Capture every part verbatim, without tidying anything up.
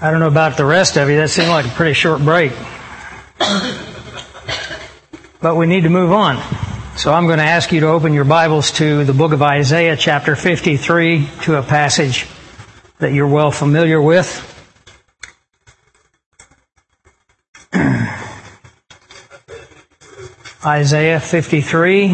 I don't know about the rest of you. That seemed like a pretty short break. But we need to move on. So I'm going to ask you to open your Bibles to the book of Isaiah, chapter fifty-three, to a passage that you're well familiar with. Isaiah fifty-three.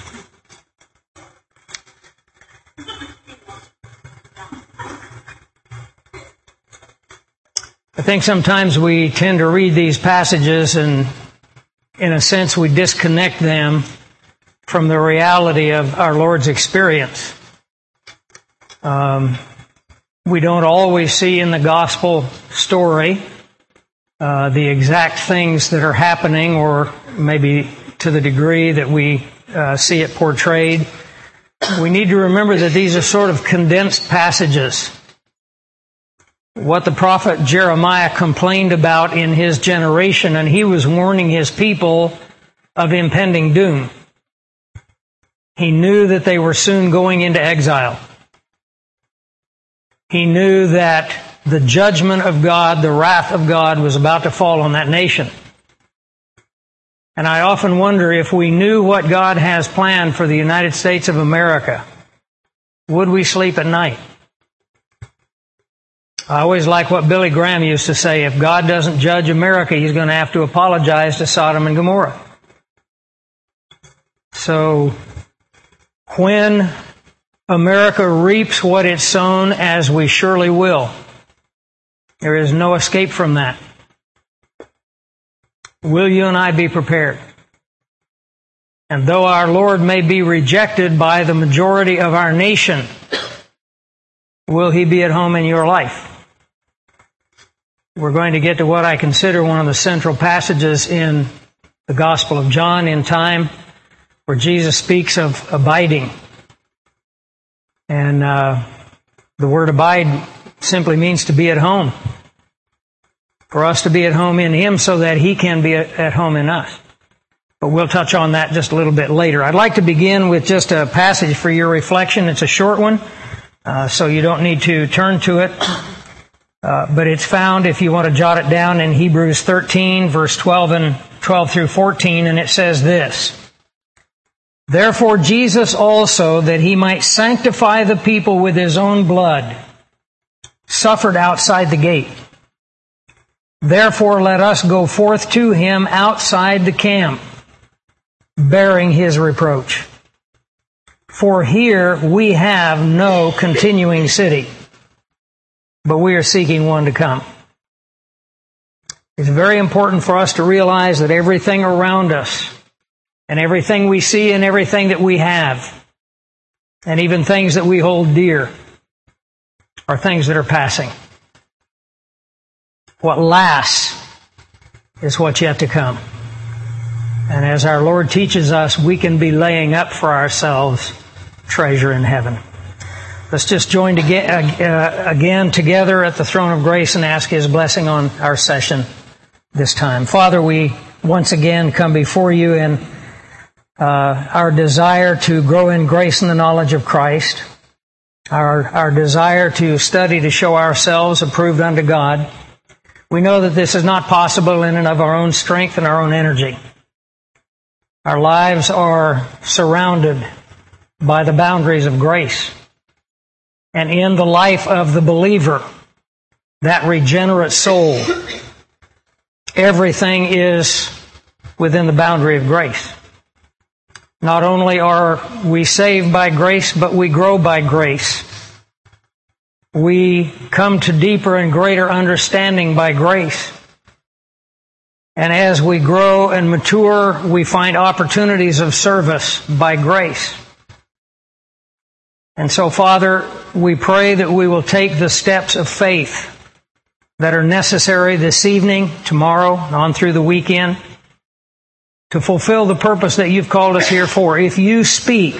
I think sometimes we tend to read these passages and, in a sense, we disconnect them from the reality of our Lord's experience. Um, we don't always see in the gospel story uh, the exact things that are happening, or maybe to the degree that we uh, see it portrayed. We need to remember that these are sort of condensed passages. What the prophet Jeremiah complained about in his generation, and he was warning his people of impending doom. He knew that they were soon going into exile. He knew that the judgment of God, the wrath of God, was about to fall on that nation. And I often wonder, if we knew what God has planned for the United States of America, would we sleep at night? I always like what Billy Graham used to say: if God doesn't judge America, He's going to have to apologize to Sodom and Gomorrah. So, when America reaps what it's sown, as we surely will, there is no escape from that. Will you and I be prepared? And though our Lord may be rejected by the majority of our nation, will He be at home in your life? We're going to get to what I consider one of the central passages in the Gospel of John in time, where Jesus speaks of abiding. And uh, the word abide simply means to be at home. For us to be at home in Him so that He can be at home in us. But we'll touch on that just a little bit later. I'd like to begin with just a passage for your reflection. It's a short one, uh, so you don't need to turn to it. Uh, but it's found, if you want to jot it down, in Hebrews thirteen, verse twelve and twelve through fourteen, and it says this: Therefore Jesus also, that He might sanctify the people with His own blood, suffered outside the gate. Therefore let us go forth to Him outside the camp, bearing His reproach. For here we have no continuing city, but we are seeking one to come. It's very important for us to realize that everything around us, and everything we see and everything that we have, and even things that we hold dear, are things that are passing. What lasts is what's yet to come. And as our Lord teaches us, we can be laying up for ourselves treasure in heaven. Let's just join again together at the throne of grace and ask His blessing on our session this time. Father, we once again come before You in uh, our desire to grow in grace and the knowledge of Christ, our, our desire to study to show ourselves approved unto God. We know that this is not possible in and of our own strength and our own energy. Our lives are surrounded by the boundaries of grace. And in the life of the believer, that regenerate soul, everything is within the boundary of grace. Not only are we saved by grace, but we grow by grace. We come to deeper and greater understanding by grace. And as we grow and mature, we find opportunities of service by grace. And so, Father, we pray that we will take the steps of faith that are necessary this evening, tomorrow, and on through the weekend, to fulfill the purpose that You've called us here for. If You speak,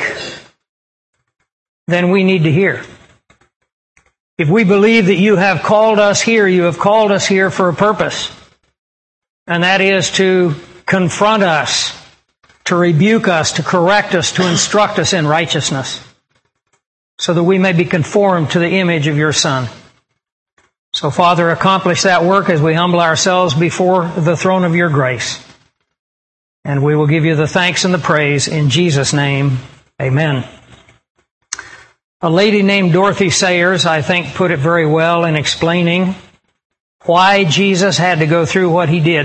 then we need to hear. If we believe that You have called us here, You have called us here for a purpose. And that is to confront us, to rebuke us, to correct us, to instruct us in righteousness, so that we may be conformed to the image of Your Son. So, Father, accomplish that work as we humble ourselves before the throne of your grace. And we will give you the thanks and the praise in Jesus' name. Amen. A lady named Dorothy Sayers, I think, put it very well in explaining why Jesus had to go through what he did.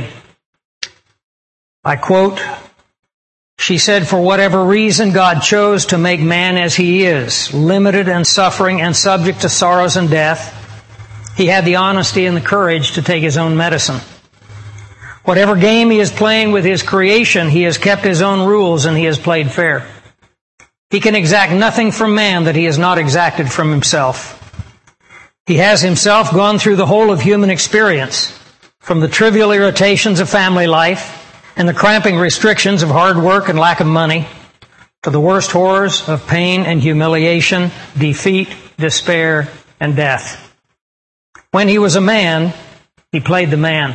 I quote, she said, "For whatever reason God chose to make man as he is, limited and suffering and subject to sorrows and death, he had the honesty and the courage to take his own medicine. Whatever game he is playing with his creation, he has kept his own rules and he has played fair. He can exact nothing from man that he has not exacted from himself. He has himself gone through the whole of human experience, from the trivial irritations of family life and the cramping restrictions of hard work and lack of money, to the worst horrors of pain and humiliation, defeat, despair, and death. When he was a man, he played the man.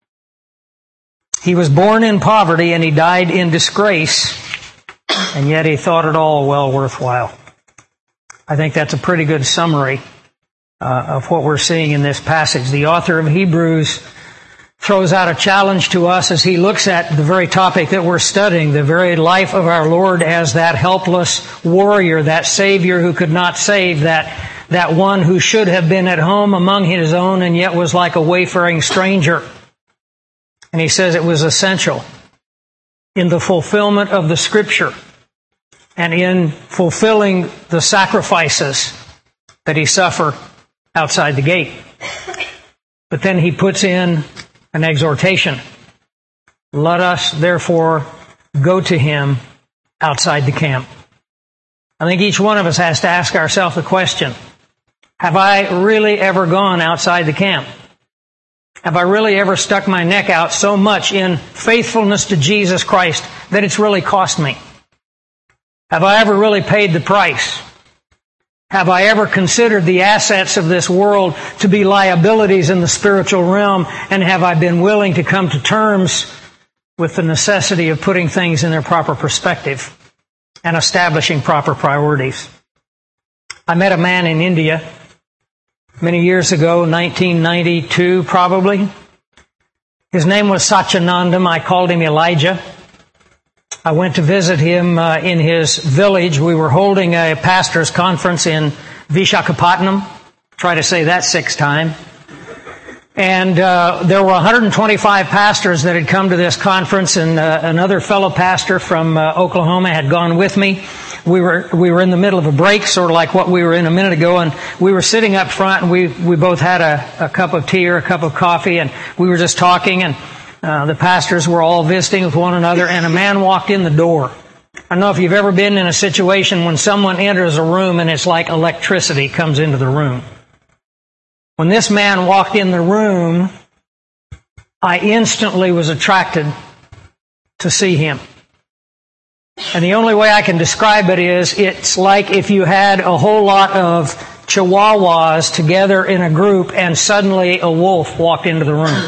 He was born in poverty and he died in disgrace, and yet he thought it all well worthwhile." I think that's a pretty good summary uh, of what we're seeing in this passage. The author of Hebrews throws out a challenge to us as he looks at the very topic that we're studying, the very life of our Lord as that helpless warrior, that Savior who could not save, that that one who should have been at home among his own and yet was like a wayfaring stranger. And he says it was essential in the fulfillment of the Scripture and in fulfilling the sacrifices that he suffer outside the gate. But then he puts in an exhortation. Let us, therefore, go to him outside the camp. I think each one of us has to ask ourselves the question, have I really ever gone outside the camp? Have I really ever stuck my neck out so much in faithfulness to Jesus Christ that it's really cost me? Have I ever really paid the price? Have I ever considered the assets of this world to be liabilities in the spiritual realm? And have I been willing to come to terms with the necessity of putting things in their proper perspective and establishing proper priorities? I met a man in India many years ago, nineteen ninety-two probably. His name was Satyanandam. I called him Elijah. I went to visit him uh, in his village. We were holding a pastor's conference in Vishakhapatnam. Try to say that six times. And uh, there were one hundred twenty-five pastors that had come to this conference, and uh, another fellow pastor from uh, Oklahoma had gone with me. We were we were in the middle of a break, sort of like what we were in a minute ago, and we were sitting up front, and we we both had a, a cup of tea or a cup of coffee, and we were just talking, and uh, the pastors were all visiting with one another, and a man walked in the door. I don't know if you've ever been in a situation when someone enters a room and it's like electricity comes into the room. When this man walked in the room, I instantly was attracted to see him. And the only way I can describe it is, it's like if you had a whole lot of chihuahuas together in a group and suddenly a wolf walked into the room.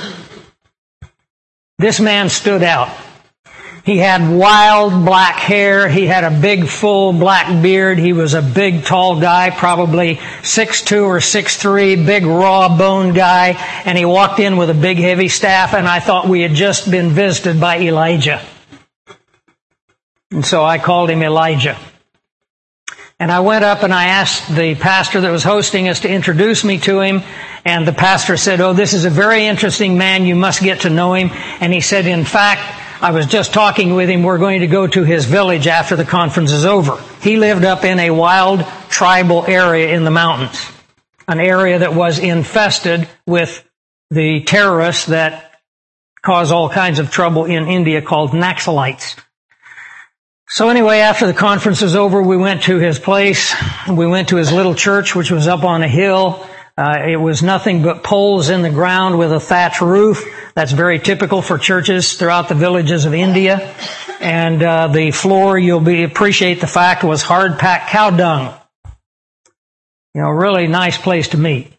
This man stood out. He had wild black hair. He had a big, full black beard. He was a big, tall guy, probably six two or six three, big, raw-boned guy. And he walked in with a big, heavy staff, and I thought we had just been visited by Elijah. And so I called him Elijah. And I went up and I asked the pastor that was hosting us to introduce me to him. And the pastor said, "Oh, this is a very interesting man. You must get to know him." And he said, "In fact, I was just talking with him. We're going to go to his village after the conference is over." He lived up in a wild tribal area in the mountains, an area that was infested with the terrorists that cause all kinds of trouble in India called Naxalites. So anyway, after the conference was over, we went to his place. We went to his little church, which was up on a hill. Uh, it was nothing but poles in the ground with a thatch roof. That's very typical for churches throughout the villages of India. And uh, the floor, you'll be appreciate the fact, was hard-packed cow dung. You know, really nice place to meet.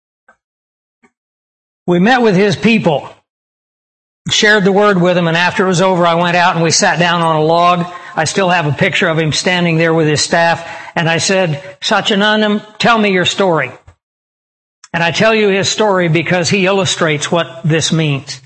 We met with his people, shared the word with him, and after it was over, I went out and we sat down on a log. I still have a picture of him standing there with his staff. And I said, "Satyanandam, tell me your story." And I tell you his story because he illustrates what this means.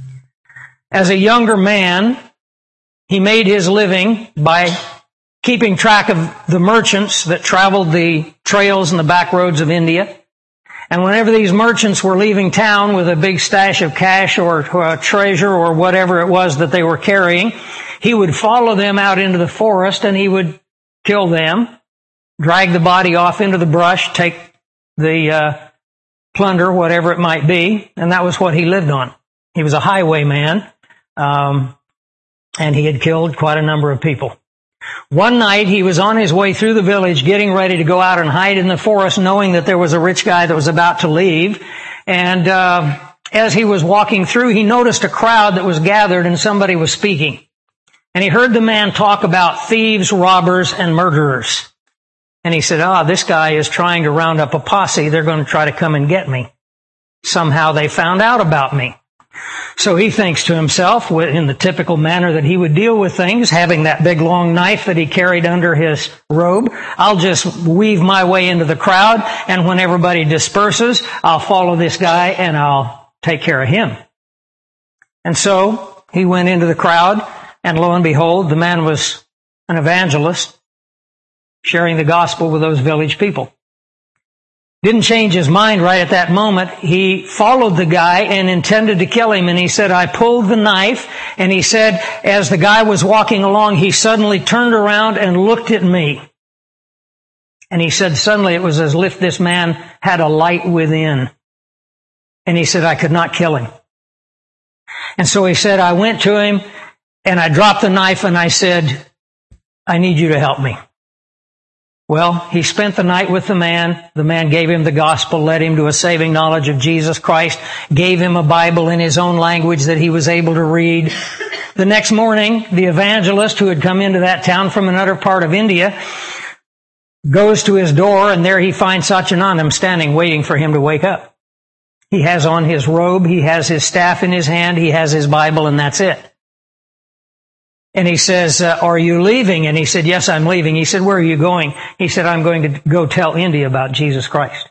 As a younger man, he made his living by keeping track of the merchants that traveled the trails and the back roads of India. And whenever these merchants were leaving town with a big stash of cash or, or a treasure or whatever it was that they were carrying, he would follow them out into the forest and he would kill them, drag the body off into the brush, take the uh, plunder, whatever it might be, and that was what he lived on. He was a highwayman, um, and he had killed quite a number of people. One night he was on his way through the village getting ready to go out and hide in the forest, knowing that there was a rich guy that was about to leave. And uh, as he was walking through, he noticed a crowd that was gathered and somebody was speaking. And he heard the man talk about thieves, robbers, and murderers. And he said, ah, this guy is trying to round up a posse. They're going to try to come and get me. Somehow they found out about me. So he thinks to himself, in the typical manner that he would deal with things, having that big long knife that he carried under his robe, I'll just weave my way into the crowd, and when everybody disperses, I'll follow this guy and I'll take care of him. And so he went into the crowd, and lo and behold, the man was an evangelist sharing the gospel with those village people. Didn't change his mind right at that moment. He followed the guy and intended to kill him. And he said, I pulled the knife. And he said, as the guy was walking along, he suddenly turned around and looked at me. And he said, suddenly it was as if this man had a light within. And he said, I could not kill him. And so he said, I went to him and I dropped the knife and I said, I need you to help me. Well, he spent the night with the man. The man gave him the gospel, led him to a saving knowledge of Jesus Christ, gave him a Bible in his own language that he was able to read. The next morning, the evangelist who had come into that town from another part of India goes to his door, and there he finds Satyanandam standing waiting for him to wake up. He has on his robe, he has his staff in his hand, he has his Bible, and that's it. And he says, uh, are you leaving? And he said, yes, I'm leaving. He said, where are you going? He said, I'm going to go tell India about Jesus Christ.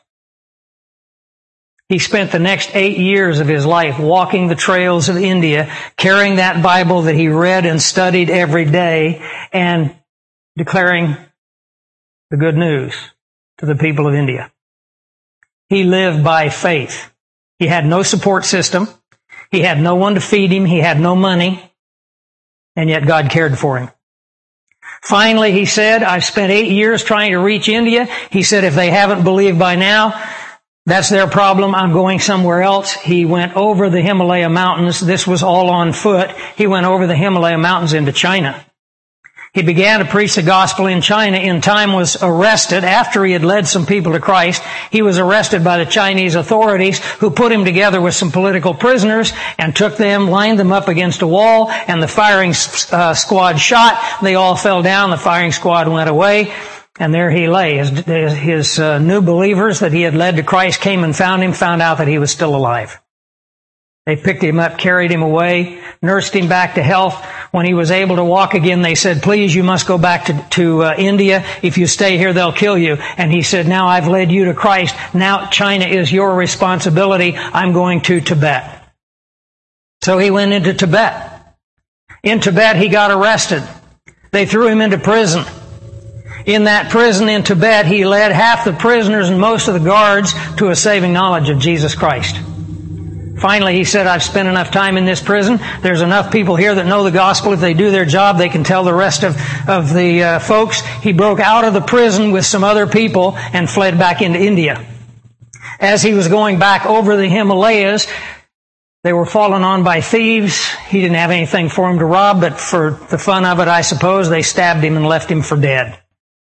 He spent the next eight years of his life walking the trails of India, carrying that Bible that he read and studied every day, and declaring the good news to the people of India. He lived by faith. He had no support system. He had no one to feed him. He had no money. And yet God cared for him. Finally, he said, I've spent eight years trying to reach India. He said, if they haven't believed by now, that's their problem. I'm going somewhere else. He went over the Himalaya mountains. This was all on foot. He went over the Himalaya mountains into China. He began to preach the gospel in China. In time was arrested after he had led some people to Christ. He was arrested by the Chinese authorities, who put him together with some political prisoners and took them, lined them up against a wall, and the firing uh, squad shot. They all fell down. The firing squad went away, and there he lay. His, his uh, new believers that he had led to Christ came and found him, found out that he was still alive. They picked him up, carried him away, nursed him back to health. When he was able to walk again, they said, please, you must go back to, to uh, India. If you stay here, they'll kill you. And he said, now I've led you to Christ. Now China is your responsibility. I'm going to Tibet. So he went into Tibet. In Tibet, he got arrested. They threw him into prison. In that prison in Tibet, he led half the prisoners and most of the guards to a saving knowledge of Jesus Christ. Finally, he said, I've spent enough time in this prison. There's enough people here that know the gospel. If they do their job, they can tell the rest of, of the uh, folks. He broke out of the prison with some other people and fled back into India. As he was going back over the Himalayas, they were fallen on by thieves. He didn't have anything for him to rob, but for the fun of it, I suppose, they stabbed him and left him for dead.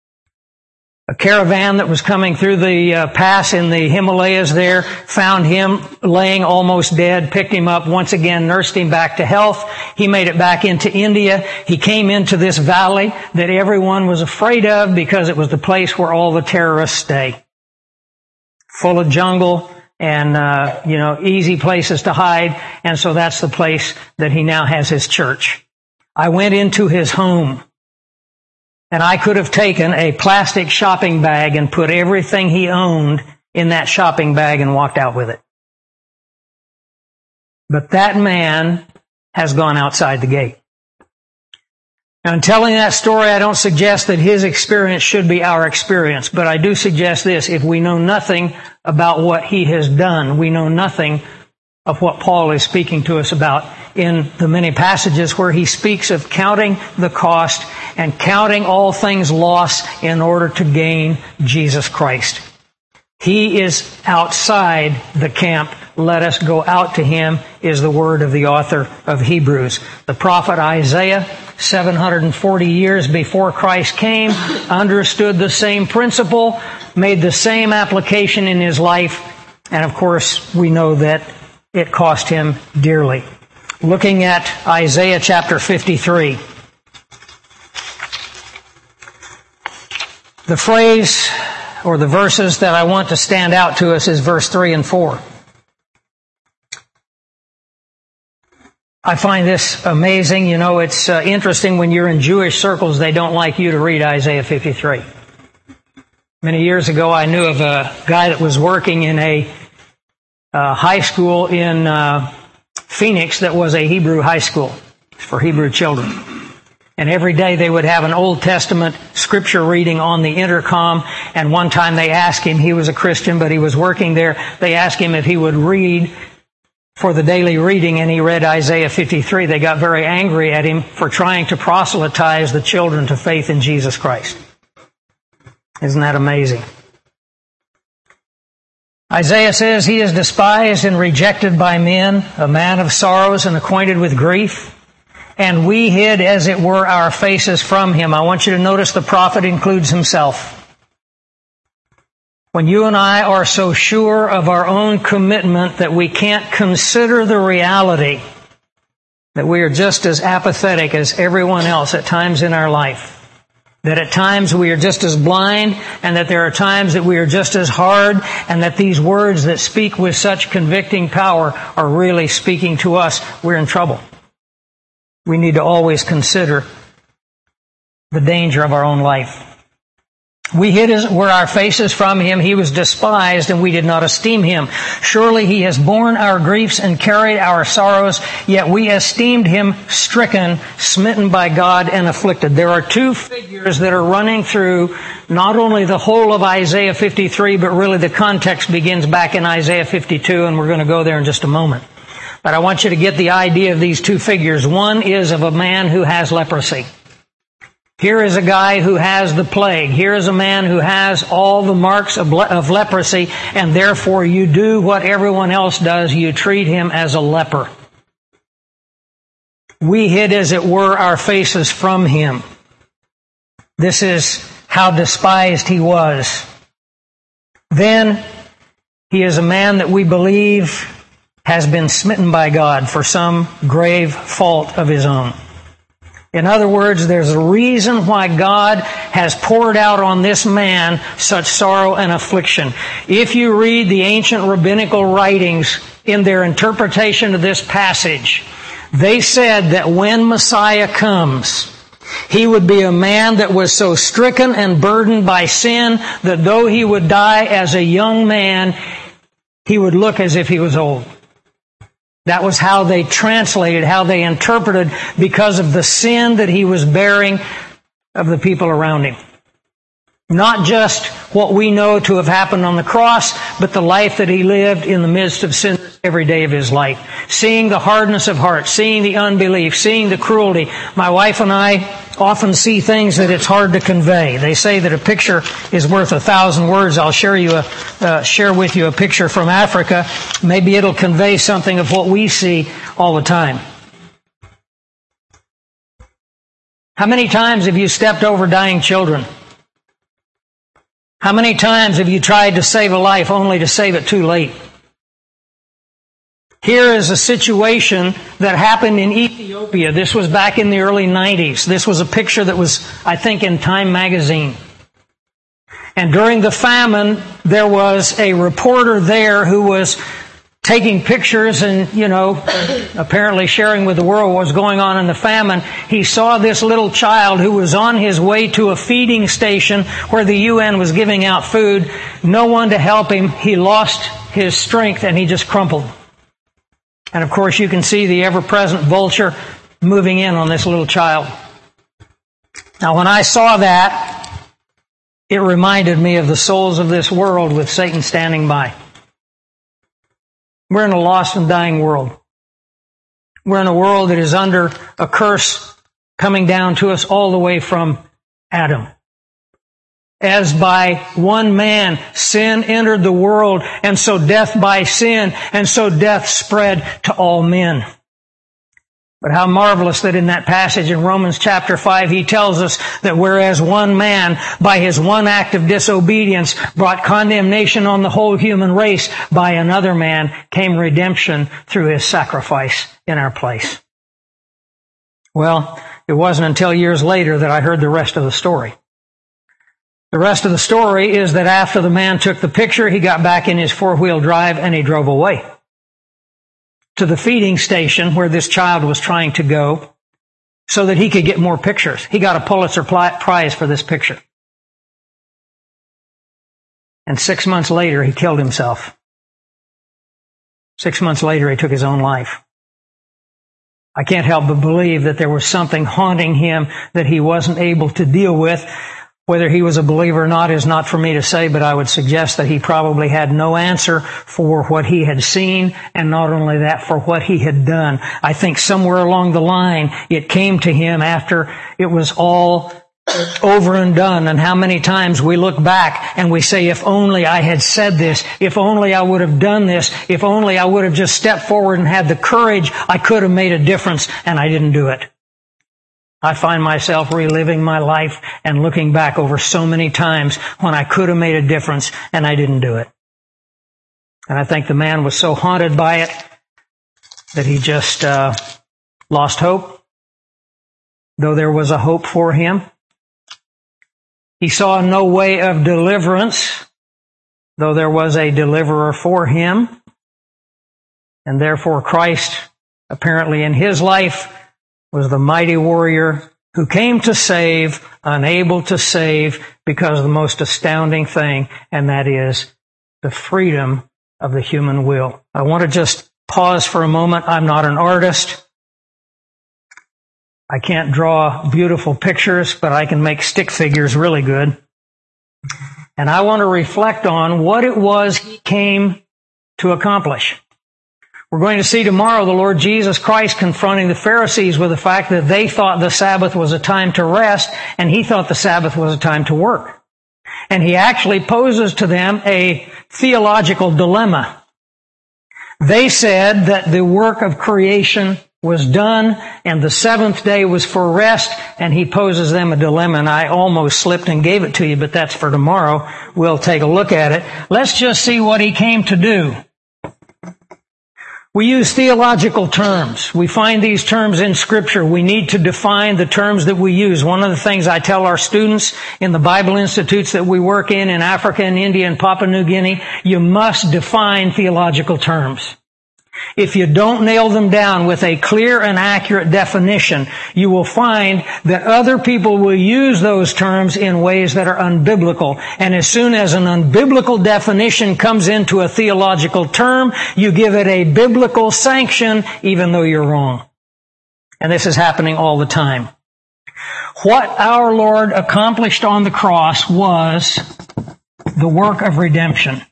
A caravan that was coming through the uh, pass in the Himalayas there found him laying almost dead, picked him up, once again nursed him back to health. He made it back into India. He came into this valley that everyone was afraid of because it was the place where all the terrorists stay. Full of jungle and, uh, you know, easy places to hide. And so that's the place that he now has his church. I went into his home. And I could have taken a plastic shopping bag and put everything he owned in that shopping bag and walked out with it. But that man has gone outside the gate. Now, in telling that story, I don't suggest that his experience should be our experience, but I do suggest this: if we know nothing about what he has done, we know nothing of what Paul is speaking to us about in the many passages where he speaks of counting the cost and counting all things lost in order to gain Jesus Christ. He is outside the camp. Let us go out to him, is the word of the author of Hebrews. The prophet Isaiah, seven hundred forty years before Christ came, understood the same principle, made the same application in his life, and of course we know that it cost him dearly. Looking at Isaiah chapter fifty-three. The phrase or the verses that I want to stand out to us is verse three and four. I find this amazing. You know, it's uh, interesting when you're in Jewish circles, they don't like you to read Isaiah fifty-three. Many years ago, I knew of a guy that was working in a uh, high school in uh, Phoenix that was a Hebrew high school for Hebrew children. And every day they would have an Old Testament scripture reading on the intercom. And one time they asked him, he was a Christian, but he was working there, they asked him if he would read for the daily reading, and he read Isaiah fifty-three. They got very angry at him for trying to proselytize the children to faith in Jesus Christ. Isn't that amazing? Isaiah says, he is despised and rejected by men, a man of sorrows and acquainted with grief. And we hid, as it were, our faces from him. I want you to notice the prophet includes himself. When you and I are so sure of our own commitment that we can't consider the reality that we are just as apathetic as everyone else at times in our life, that at times we are just as blind, and that there are times that we are just as hard, and that these words that speak with such convicting power are really speaking to us, we're in trouble. We need to always consider the danger of our own life. We hid his, were our faces from him. He was despised, and we did not esteem him. Surely he has borne our griefs and carried our sorrows, yet we esteemed him stricken, smitten by God, and afflicted. There are two figures that are running through not only the whole of Isaiah fifty-three, but really the context begins back in Isaiah fifty-two, and we're going to go there in just a moment. But I want you to get the idea of these two figures. One is of a man who has leprosy. Here is a guy who has the plague. Here is a man who has all the marks of, le- of leprosy, and therefore you do what everyone else does. You treat him as a leper. We hid, as it were, our faces from him. This is how despised he was. Then he is a man that we believe has been smitten by God for some grave fault of his own. In other words, there's a reason why God has poured out on this man such sorrow and affliction. If you read the ancient rabbinical writings in their interpretation of this passage, they said that when Messiah comes, he would be a man that was so stricken and burdened by sin that though he would die as a young man, he would look as if he was old. That was how they translated, how they interpreted, because of the sin that he was bearing of the people around him. Not just what we know to have happened on the cross, but the life that he lived in the midst of sinners every day of his life. Seeing the hardness of heart, seeing the unbelief, seeing the cruelty. My wife and I often see things that it's hard to convey. They say that a picture is worth a thousand words. I'll share you a, uh, share with you a picture from Africa. Maybe it'll convey something of what we see all the time. How many times have you stepped over dying children? How many times have you tried to save a life only to save it too late? Here is a situation that happened in Ethiopia. This was back in the early nineties. This was a picture that was, I think, in Time magazine. And during the famine, there was a reporter there who was taking pictures and, you know, apparently sharing with the world what was going on in the famine, he saw this little child who was on his way to a feeding station where the U N was giving out food. No one to help him. He lost his strength and he just crumpled. And of course you can see the ever-present vulture moving in on this little child. Now when I saw that, it reminded me of the souls of this world with Satan standing by. We're in a lost and dying world. We're in a world that is under a curse coming down to us all the way from Adam. As by one man sin entered the world, and so death by sin, and so death spread to all men. But how marvelous that in that passage in Romans chapter five, he tells us that whereas one man, by his one act of disobedience, brought condemnation on the whole human race, by another man came redemption through his sacrifice in our place. Well, it wasn't until years later that I heard the rest of the story. The rest of the story is that after the man took the picture, he got back in his four-wheel drive and he drove away to the feeding station where this child was trying to go so that he could get more pictures. He got a Pulitzer Prize for this picture. And six months later, he killed himself. Six months later, he took his own life. I can't help but believe that there was something haunting him that he wasn't able to deal with. Whether he was a believer or not is not for me to say, but I would suggest that he probably had no answer for what he had seen, and not only that, for what he had done. I think somewhere along the line it came to him after it was all over and done, and how many times we look back and we say, if only I had said this, if only I would have done this, if only I would have just stepped forward and had the courage, I could have made a difference, and I didn't do it. I find myself reliving my life and looking back over so many times when I could have made a difference and I didn't do it. And I think the man was so haunted by it that he just uh, lost hope, though there was a hope for him. He saw no way of deliverance, though there was a deliverer for him. And therefore Christ, apparently in his life, was the mighty warrior who came to save, unable to save, because of the most astounding thing, and that is the freedom of the human will. I want to just pause for a moment. I'm not an artist. I can't draw beautiful pictures, but I can make stick figures really good. And I want to reflect on what it was he came to accomplish. We're going to see tomorrow the Lord Jesus Christ confronting the Pharisees with the fact that they thought the Sabbath was a time to rest, and he thought the Sabbath was a time to work. And he actually poses to them a theological dilemma. They said that the work of creation was done and the seventh day was for rest, and he poses them a dilemma. And I almost slipped and gave it to you, but that's for tomorrow. We'll take a look at it. Let's just see what he came to do. We use theological terms. We find these terms in Scripture. We need to define the terms that we use. One of the things I tell our students in the Bible institutes that we work in, in Africa and India and Papua New Guinea, you must define theological terms. If you don't nail them down with a clear and accurate definition, you will find that other people will use those terms in ways that are unbiblical. And as soon as an unbiblical definition comes into a theological term, you give it a biblical sanction, even though you're wrong. And this is happening all the time. What our Lord accomplished on the cross was the work of redemption.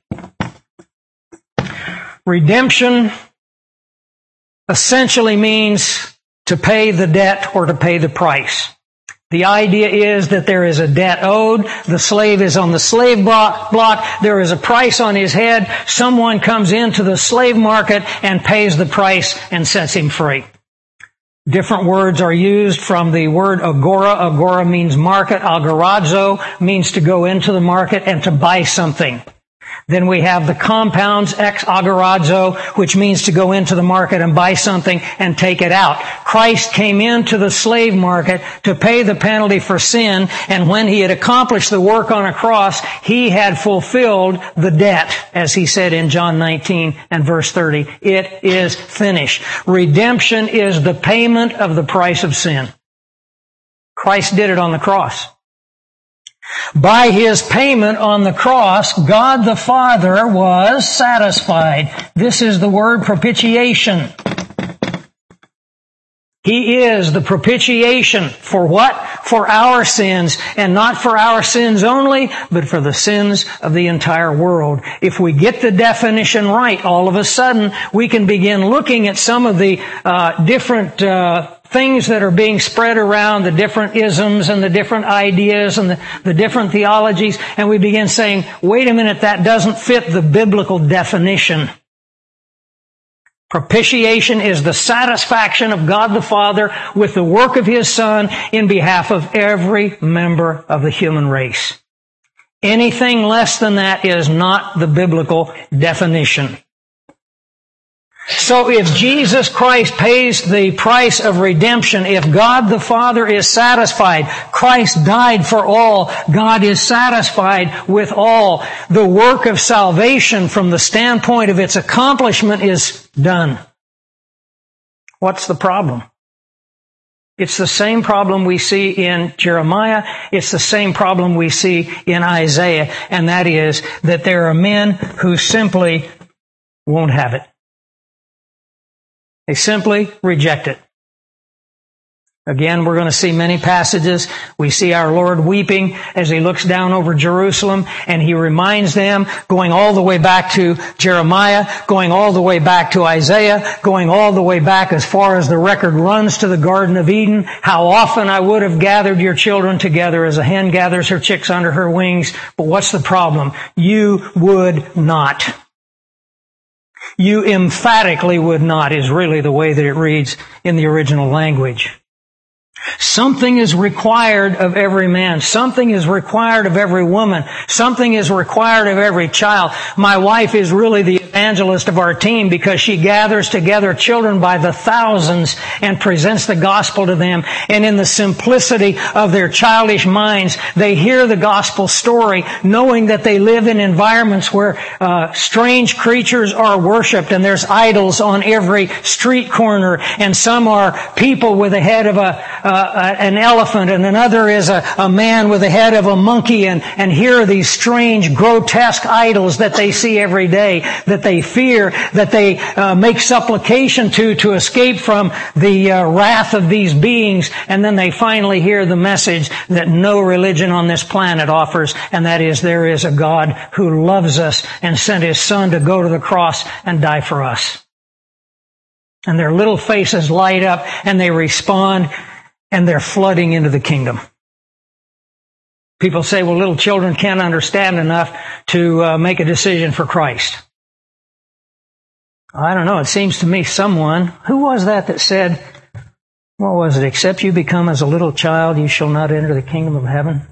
Redemption essentially means to pay the debt or to pay the price. The idea is that there is a debt owed. The slave is on the slave block. There is a price on his head. Someone comes into the slave market and pays the price and sets him free. Different words are used from the word agora. Agora means market. Agorazo means to go into the market and to buy something. Then we have the compounds, ex agorazo, which means to go into the market and buy something and take it out. Christ came into the slave market to pay the penalty for sin, and when He had accomplished the work on a cross, He had fulfilled the debt, as He said in John nineteen and verse thirty. It is finished. Redemption is the payment of the price of sin. Christ did it on the cross. By His payment on the cross, God the Father was satisfied. This is the word propitiation. He is the propitiation for what? For our sins, and not for our sins only, but for the sins of the entire world. If we get the definition right, all of a sudden we can begin looking at some of the uh, different uh, things that are being spread around, the different isms and the different ideas and the, the different theologies, and we begin saying, wait a minute, that doesn't fit the biblical definition. Propitiation is the satisfaction of God the Father with the work of His Son in behalf of every member of the human race. Anything less than that is not the biblical definition. So if Jesus Christ pays the price of redemption, if God the Father is satisfied, Christ died for all, God is satisfied with all. The work of salvation from the standpoint of its accomplishment is done. What's the problem? It's the same problem we see in Jeremiah. It's the same problem we see in Isaiah. And that is that there are men who simply won't have it. They simply reject it. Again, we're going to see many passages. We see our Lord weeping as He looks down over Jerusalem, and He reminds them, going all the way back to Jeremiah, going all the way back to Isaiah, going all the way back as far as the record runs to the Garden of Eden, how often I would have gathered your children together as a hen gathers her chicks under her wings. But what's the problem? You would not. You emphatically would not is really the way that it reads in the original language. Something is required of every man. Something is required of every woman. Something is required of every child. My wife is really the evangelist of our team because she gathers together children by the thousands and presents the gospel to them. And in the simplicity of their childish minds, they hear the gospel story, knowing that they live in environments where uh, strange creatures are worshipped, and there's idols on every street corner, and some are people with the head of a Uh, an elephant, and another is a, a man with the head of a monkey, and, and here are these strange, grotesque idols that they see every day, that they fear, that they uh, make supplication to, to escape from the uh, wrath of these beings, and then they finally hear the message that no religion on this planet offers, and that is there is a God who loves us and sent His Son to go to the cross and die for us. And their little faces light up, and they respond, and they're flooding into the kingdom. People say, well, little children can't understand enough to uh, make a decision for Christ. I don't know. It seems to me someone, who was that that said, what was it? Except you become as a little child, you shall not enter the kingdom of heaven.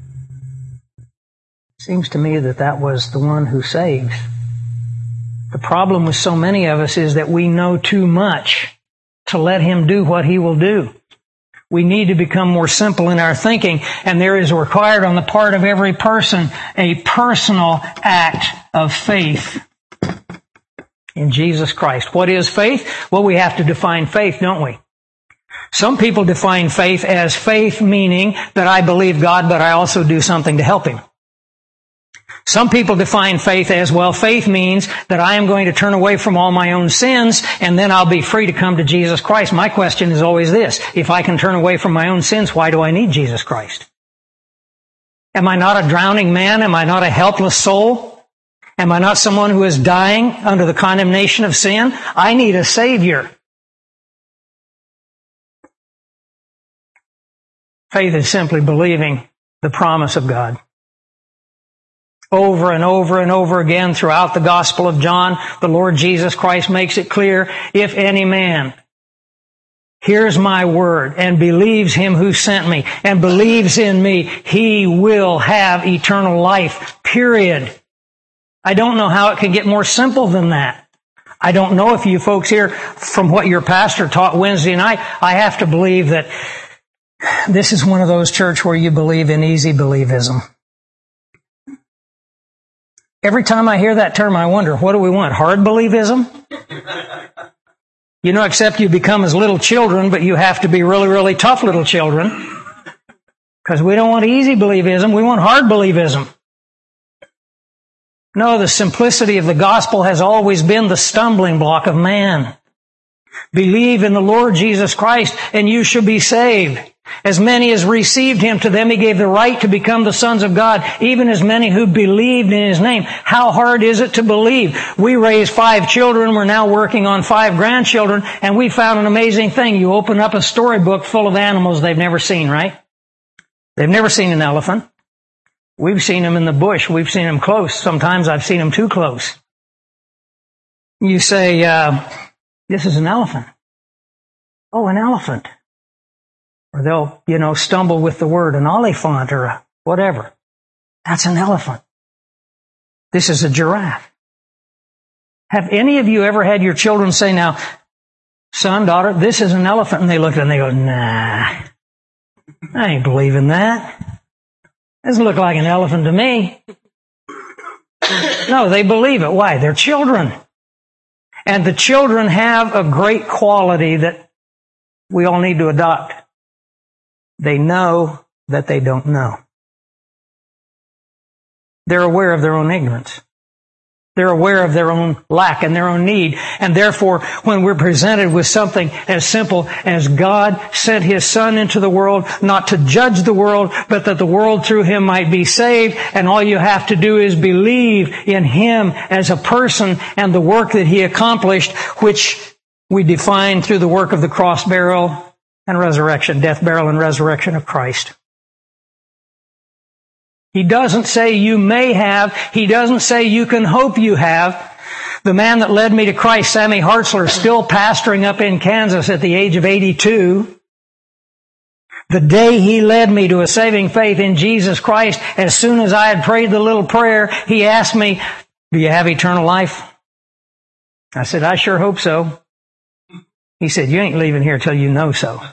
It seems to me that that was the one who saves. The problem with so many of us is that we know too much to let Him do what He will do. We need to become more simple in our thinking, and there is required on the part of every person a personal act of faith in Jesus Christ. What is faith? Well, we have to define faith, don't we? Some people define faith as faith meaning that I believe God, but I also do something to help Him. Some people define faith as, well, faith means that I am going to turn away from all my own sins, and then I'll be free to come to Jesus Christ. My question is always this: if I can turn away from my own sins, why do I need Jesus Christ? Am I not a drowning man? Am I not a helpless soul? Am I not someone who is dying under the condemnation of sin? I need a Savior. Faith is simply believing the promise of God. Over and over and over again throughout the Gospel of John, the Lord Jesus Christ makes it clear, if any man hears my word and believes Him who sent me and believes in me, he will have eternal life, period. I don't know how it can get more simple than that. I don't know if you folks here, from what your pastor taught Wednesday night, I have to believe that this is one of those church where you believe in easy believism. Every time I hear that term, I wonder, what do we want? Hard believism? You know, except you become as little children, but you have to be really, really tough little children. Because we don't want easy believism, we want hard believism. No, the simplicity of the gospel has always been the stumbling block of man. Believe in the Lord Jesus Christ, and you shall be saved. As many as received Him, to them He gave the right to become the sons of God, even as many who believed in His name. How hard is it to believe? We raised five children, we're now working on five grandchildren, and we found an amazing thing. You open up a storybook full of animals they've never seen, right? They've never seen an elephant. We've seen them in the bush. We've seen them close. Sometimes I've seen them too close. You say, uh, this is an elephant. Oh, an elephant. Or they'll, you know, stumble with the word, an oliphant or a whatever. That's an elephant. This is a giraffe. Have any of you ever had your children say, now, son, daughter, this is an elephant? And they look at it and they go, nah, I ain't believing that. Doesn't look like an elephant to me. No, they believe it. Why? They're children. And the children have a great quality that we all need to adopt. They know that they don't know. They're aware of their own ignorance. They're aware of their own lack and their own need. And therefore, when we're presented with something as simple as God sent His Son into the world, not to judge the world, but that the world through Him might be saved, and all you have to do is believe in Him as a person and the work that He accomplished, which we define through the work of the cross, burial, and resurrection, death, burial, and resurrection of Christ. He doesn't say you may have. He doesn't say you can hope you have. The man that led me to Christ, Sammy Hartzler, still pastoring up in Kansas at the age of eighty-two. The day he led me to a saving faith in Jesus Christ, as soon as I had prayed the little prayer, he asked me, do you have eternal life? I said, I sure hope so. He said, you ain't leaving here till you know so.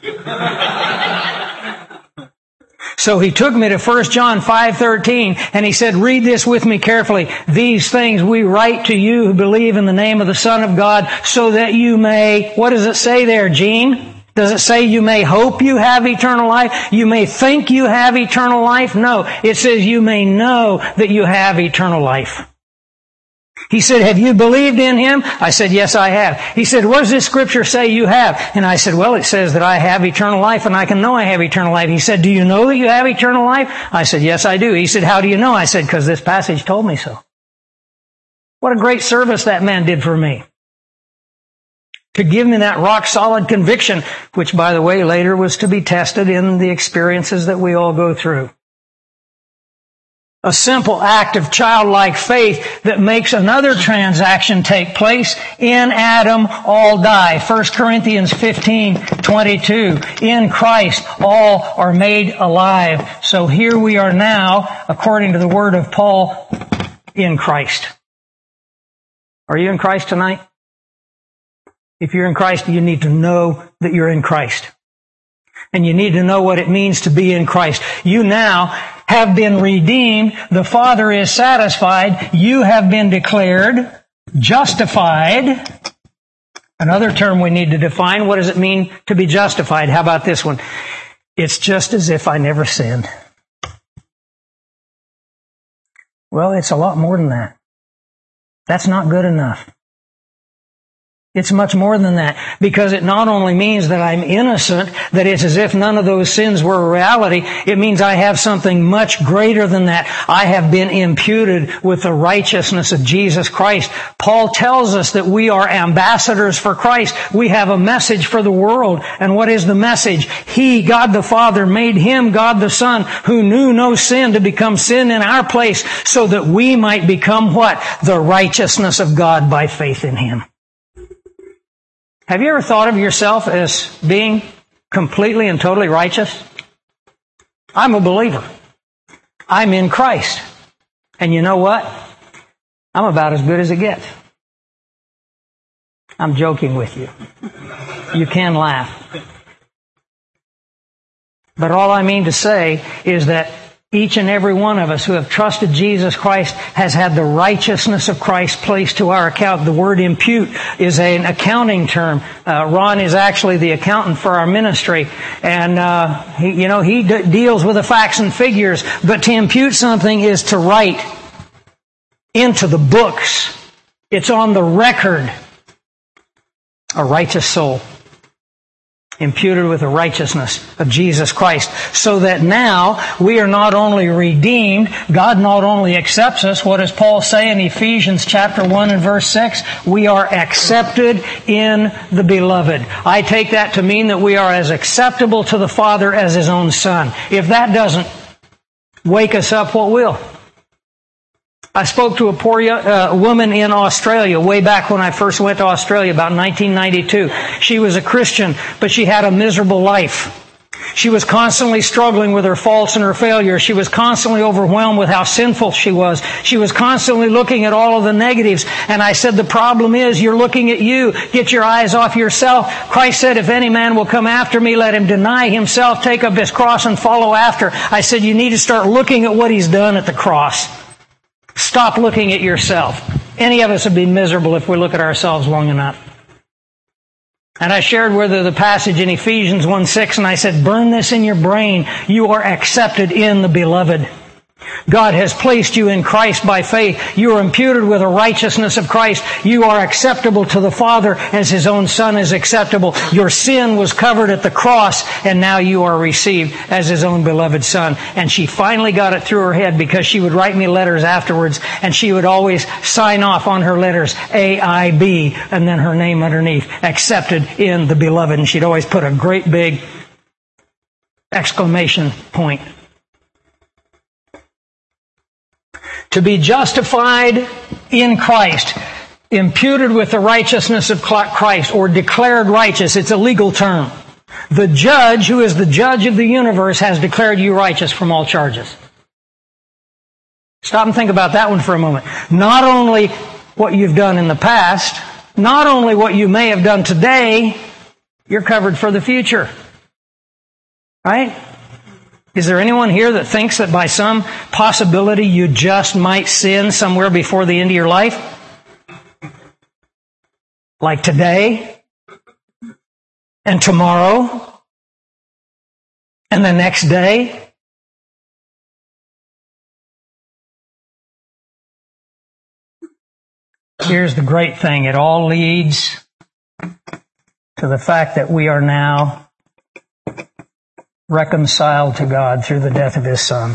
So he took me to First John five thirteen, and he said, read this with me carefully. These things we write to you who believe in the name of the Son of God, so that you may, what does it say there, Gene? Does it say you may hope you have eternal life? You may think you have eternal life? No, it says you may know that you have eternal life. He said, have you believed in Him? I said, yes, I have. He said, what does this scripture say you have? And I said, well, it says that I have eternal life, and I can know I have eternal life. He said, do you know that you have eternal life? I said, yes, I do. He said, how do you know? I said, because this passage told me so. What a great service that man did for me. To give me that rock-solid conviction, which, by the way, later was to be tested in the experiences that we all go through. A simple act of childlike faith that makes another transaction take place. In Adam, all die. First Corinthians fifteen twenty-two. In Christ, all are made alive. So here we are now, according to the word of Paul, in Christ. Are you in Christ tonight? If you're in Christ, you need to know that you're in Christ. And you need to know what it means to be in Christ. You now have been redeemed. The Father is satisfied. You have been declared justified. Another term we need to define. What does it mean to be justified? How about this one? It's just as if I never sinned. Well, it's a lot more than that. That's not good enough. It's much more than that, because it not only means that I'm innocent, that it's as if none of those sins were a reality, it means I have something much greater than that. I have been imputed with the righteousness of Jesus Christ. Paul tells us that we are ambassadors for Christ. We have a message for the world. And what is the message? He, God the Father, made Him, God the Son, who knew no sin, to become sin in our place, so that we might become what? The righteousness of God by faith in Him. Have you ever thought of yourself as being completely and totally righteous? I'm a believer. I'm in Christ. And you know what? I'm about as good as it gets. I'm joking with you. You can laugh. But all I mean to say is that each and every one of us who have trusted Jesus Christ has had the righteousness of Christ placed to our account. The word impute is an accounting term. Uh, Ron is actually the accountant for our ministry. And, uh, he, you know, he d- deals with the facts and figures. But to impute something is to write into the books. It's on the record. A righteous soul, imputed with the righteousness of Jesus Christ, so that now we are not only redeemed, God not only accepts us, what does Paul say in Ephesians chapter one and verse six? We are accepted in the Beloved. I take that to mean that we are as acceptable to the Father as His own Son. If that doesn't wake us up, what will? I spoke to a poor uh, woman in Australia way back when I first went to Australia, about nineteen ninety-two. She was a Christian, but she had a miserable life. She was constantly struggling with her faults and her failures. She was constantly overwhelmed with how sinful she was. She was constantly looking at all of the negatives. And I said, the problem is you're looking at you. Get your eyes off yourself. Christ said, if any man will come after me, let him deny himself, take up his cross, and follow after. I said, you need to start looking at what He's done at the cross. Stop looking at yourself. Any of us would be miserable if we look at ourselves long enough. And I shared with her the passage in Ephesians one six, and I said, burn this in your brain. You are accepted in the Beloved. God has placed you in Christ by faith. You are imputed with the righteousness of Christ. You are acceptable to the Father as His own Son is acceptable. Your sin was covered at the cross, and now you are received as His own beloved Son. And she finally got it through her head, because she would write me letters afterwards, and she would always sign off on her letters, A I B, and then her name underneath, accepted in the Beloved. And she'd always put a great big exclamation point. To be justified in Christ, imputed with the righteousness of Christ, or declared righteous. It's a legal term. The judge, who is the judge of the universe, has declared you righteous from all charges. Stop and think about that one for a moment. Not only what you've done in the past, not only what you may have done today, you're covered for the future. Right? Is there anyone here that thinks that by some possibility you just might sin somewhere before the end of your life? Like today? And tomorrow? And the next day? Here's the great thing. It all leads to the fact that we are now reconciled to God through the death of His Son.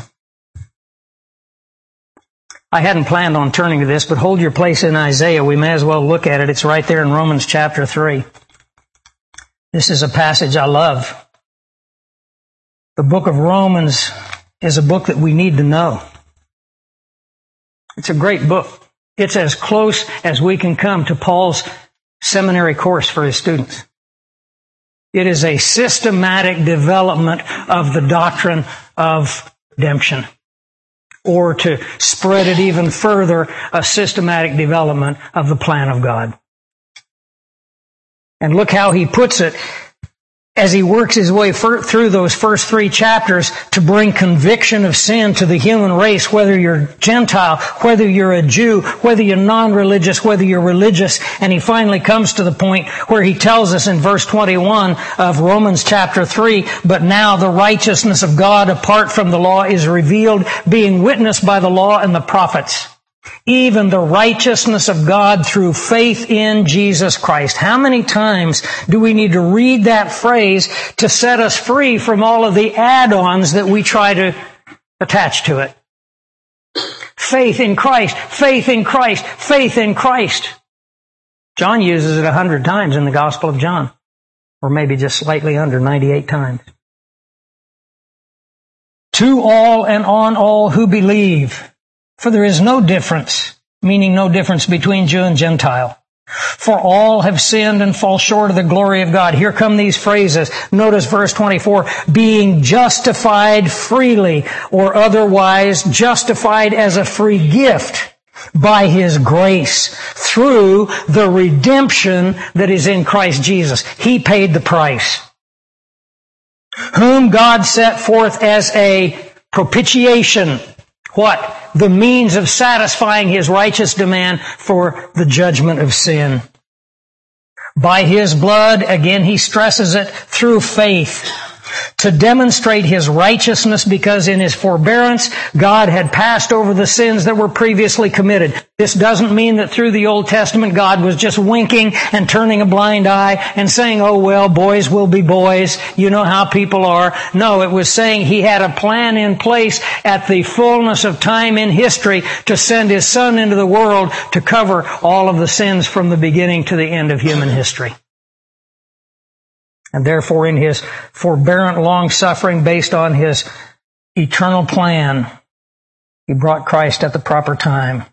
I hadn't planned on turning to this, but hold your place in Isaiah. We may as well look at it. It's right there in Romans chapter three. This is a passage I love. The book of Romans is a book that we need to know. It's a great book. It's as close as we can come to Paul's seminary course for his students. It is a systematic development of the doctrine of redemption. Or to spread it even further, a systematic development of the plan of God. And look how he puts it as he works his way through those first three chapters to bring conviction of sin to the human race, whether you're Gentile, whether you're a Jew, whether you're non-religious, whether you're religious. And he finally comes to the point where he tells us in verse twenty-one of Romans chapter three, but now the righteousness of God apart from the law is revealed, being witnessed by the law and the prophets. Even the righteousness of God through faith in Jesus Christ. How many times do we need to read that phrase to set us free from all of the add-ons that we try to attach to it? Faith in Christ, faith in Christ, faith in Christ. John uses it a hundred times in the Gospel of John, or maybe just slightly under, ninety-eight times. To all and on all who believe. For there is no difference, meaning no difference between Jew and Gentile. For all have sinned and fall short of the glory of God. Here come these phrases. Notice verse twenty-four, being justified freely, or otherwise justified as a free gift by His grace through the redemption that is in Christ Jesus. He paid the price. Whom God set forth as a propitiation. What? The means of satisfying His righteous demand for the judgment of sin. By His blood, again He stresses it, through faith, to demonstrate His righteousness, because in His forbearance, God had passed over the sins that were previously committed. This doesn't mean that through the Old Testament God was just winking and turning a blind eye and saying, oh well, boys will be boys. You know how people are. No, it was saying He had a plan in place at the fullness of time in history to send His Son into the world to cover all of the sins from the beginning to the end of human history. And therefore, in His forbearant long-suffering, based on His eternal plan, He brought Christ at the proper time.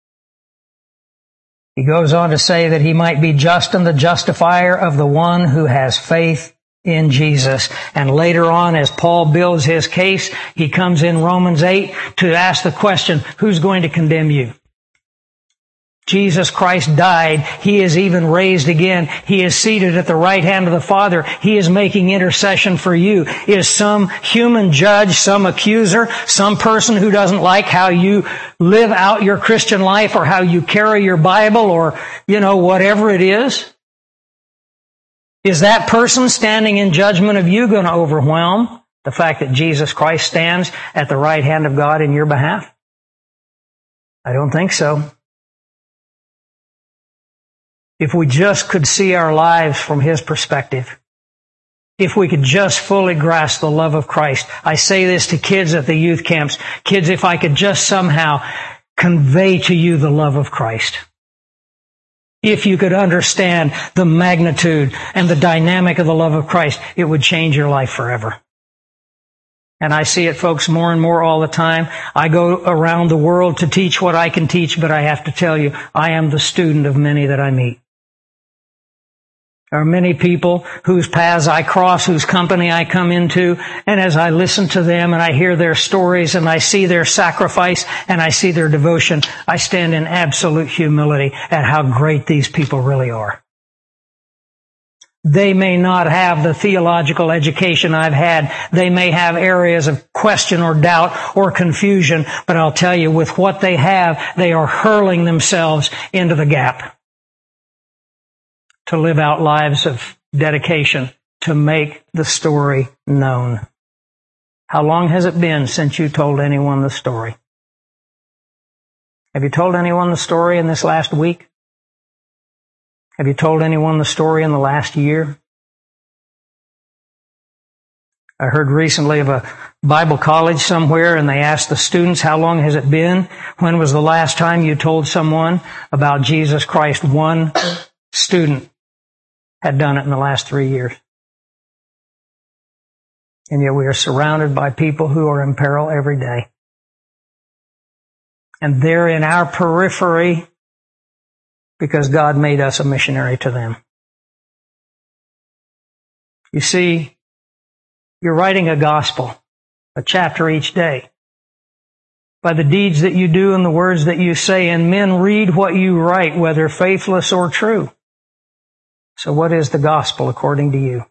He goes on to say that He might be just and the justifier of the one who has faith in Jesus. And later on, as Paul builds his case, he comes in Romans eight to ask the question, who's going to condemn you? Jesus Christ died. He is even raised again. He is seated at the right hand of the Father. He is making intercession for you. Is some human judge, some accuser, some person who doesn't like how you live out your Christian life or how you carry your Bible or, you know, whatever it is? Is that person standing in judgment of you going to overwhelm the fact that Jesus Christ stands at the right hand of God in your behalf? I don't think so. If we just could see our lives from His perspective, if we could just fully grasp the love of Christ. I say this to kids at the youth camps. Kids, if I could just somehow convey to you the love of Christ. If you could understand the magnitude and the dynamic of the love of Christ, it would change your life forever. And I see it, folks, more and more all the time. I go around the world to teach what I can teach, but I have to tell you, I am the student of many that I meet. There are many people whose paths I cross, whose company I come into, and as I listen to them and I hear their stories and I see their sacrifice and I see their devotion, I stand in absolute humility at how great these people really are. They may not have the theological education I've had. They may have areas of question or doubt or confusion, but I'll tell you, with what they have, they are hurling themselves into the gap to live out lives of dedication, to make the story known. How long has it been since you told anyone the story? Have you told anyone the story in this last week? Have you told anyone the story in the last year? I heard recently of a Bible college somewhere, and they asked the students, how long has it been? When was the last time you told someone about Jesus Christ? One student had done it in the last three years. And yet we are surrounded by people who are in peril every day. And they're in our periphery because God made us a missionary to them. You see, you're writing a gospel, a chapter each day, by the deeds that you do and the words that you say, and men read what you write, whether faithless or true. So what is the gospel according to you?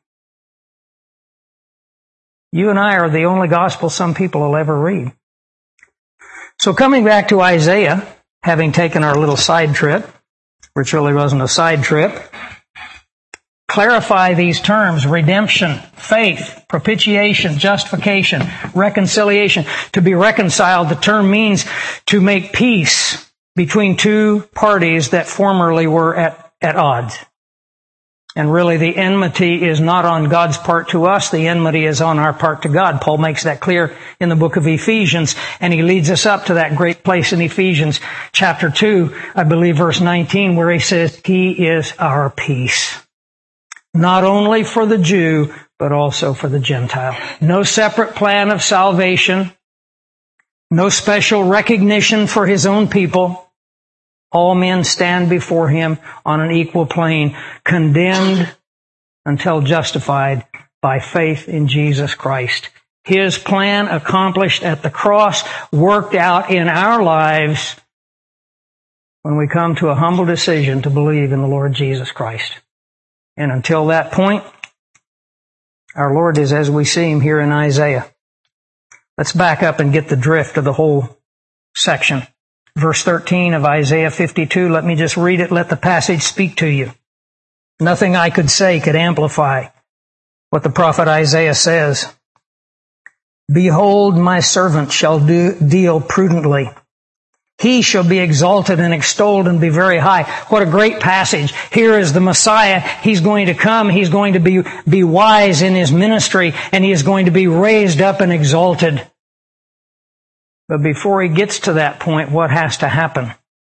You and I are the only gospel some people will ever read. So coming back to Isaiah, having taken our little side trip, which really wasn't a side trip, clarify these terms: redemption, faith, propitiation, justification, reconciliation. To be reconciled, the term means to make peace between two parties that formerly were at, at odds. And really the enmity is not on God's part to us, the enmity is on our part to God. Paul makes that clear in the book of Ephesians, and he leads us up to that great place in Ephesians chapter two, I believe verse nineteen, where he says, He is our peace. Not only for the Jew, but also for the Gentile. No separate plan of salvation, no special recognition for His own people. All men stand before Him on an equal plane, condemned until justified by faith in Jesus Christ. His plan accomplished at the cross, worked out in our lives when we come to a humble decision to believe in the Lord Jesus Christ. And until that point, our Lord is as we see Him here in Isaiah. Let's back up and get the drift of the whole section. Verse thirteen of Isaiah fifty-two, let me just read it, let the passage speak to you. Nothing I could say could amplify what the prophet Isaiah says. Behold, my servant shall do, deal prudently. He shall be exalted and extolled and be very high. What a great passage. Here is the Messiah. He's going to come. He's going to be, be wise in His ministry, and He is going to be raised up and exalted. But before He gets to that point, what has to happen?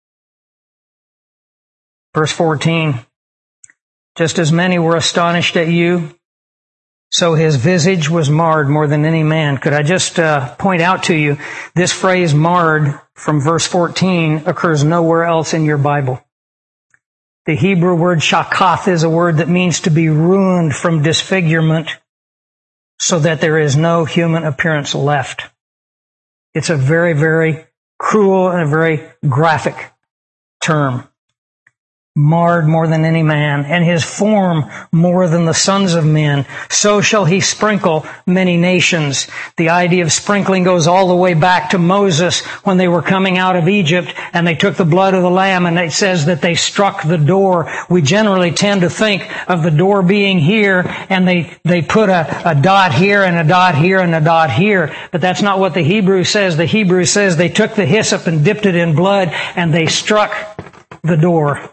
Verse fourteen, just as many were astonished at you, so His visage was marred more than any man. Could I just uh, point out to you, this phrase marred from verse fourteen occurs nowhere else in your Bible. The Hebrew word shakath is a word that means to be ruined from disfigurement so that there is no human appearance left. It's a very, very cruel and a very graphic term. Marred more than any man, and His form more than the sons of men. So shall He sprinkle many nations. The idea of sprinkling goes all the way back to Moses when they were coming out of Egypt and they took the blood of the lamb, and it says that they struck the door. We generally tend to think of the door being here, and they, they put a, a dot here and a dot here and a dot here. But that's not what the Hebrew says. The Hebrew says they took the hyssop and dipped it in blood and they struck the door.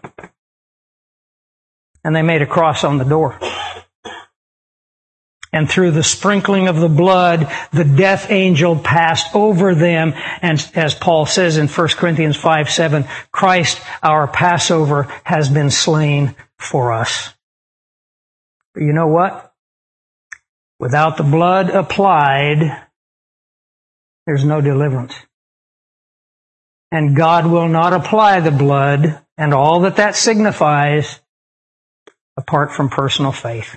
And they made a cross on the door. And through the sprinkling of the blood, the death angel passed over them. And as Paul says in First Corinthians five seven, Christ, our Passover, has been slain for us. But you know what? Without the blood applied, there's no deliverance. And God will not apply the blood and all that that signifies apart from personal faith.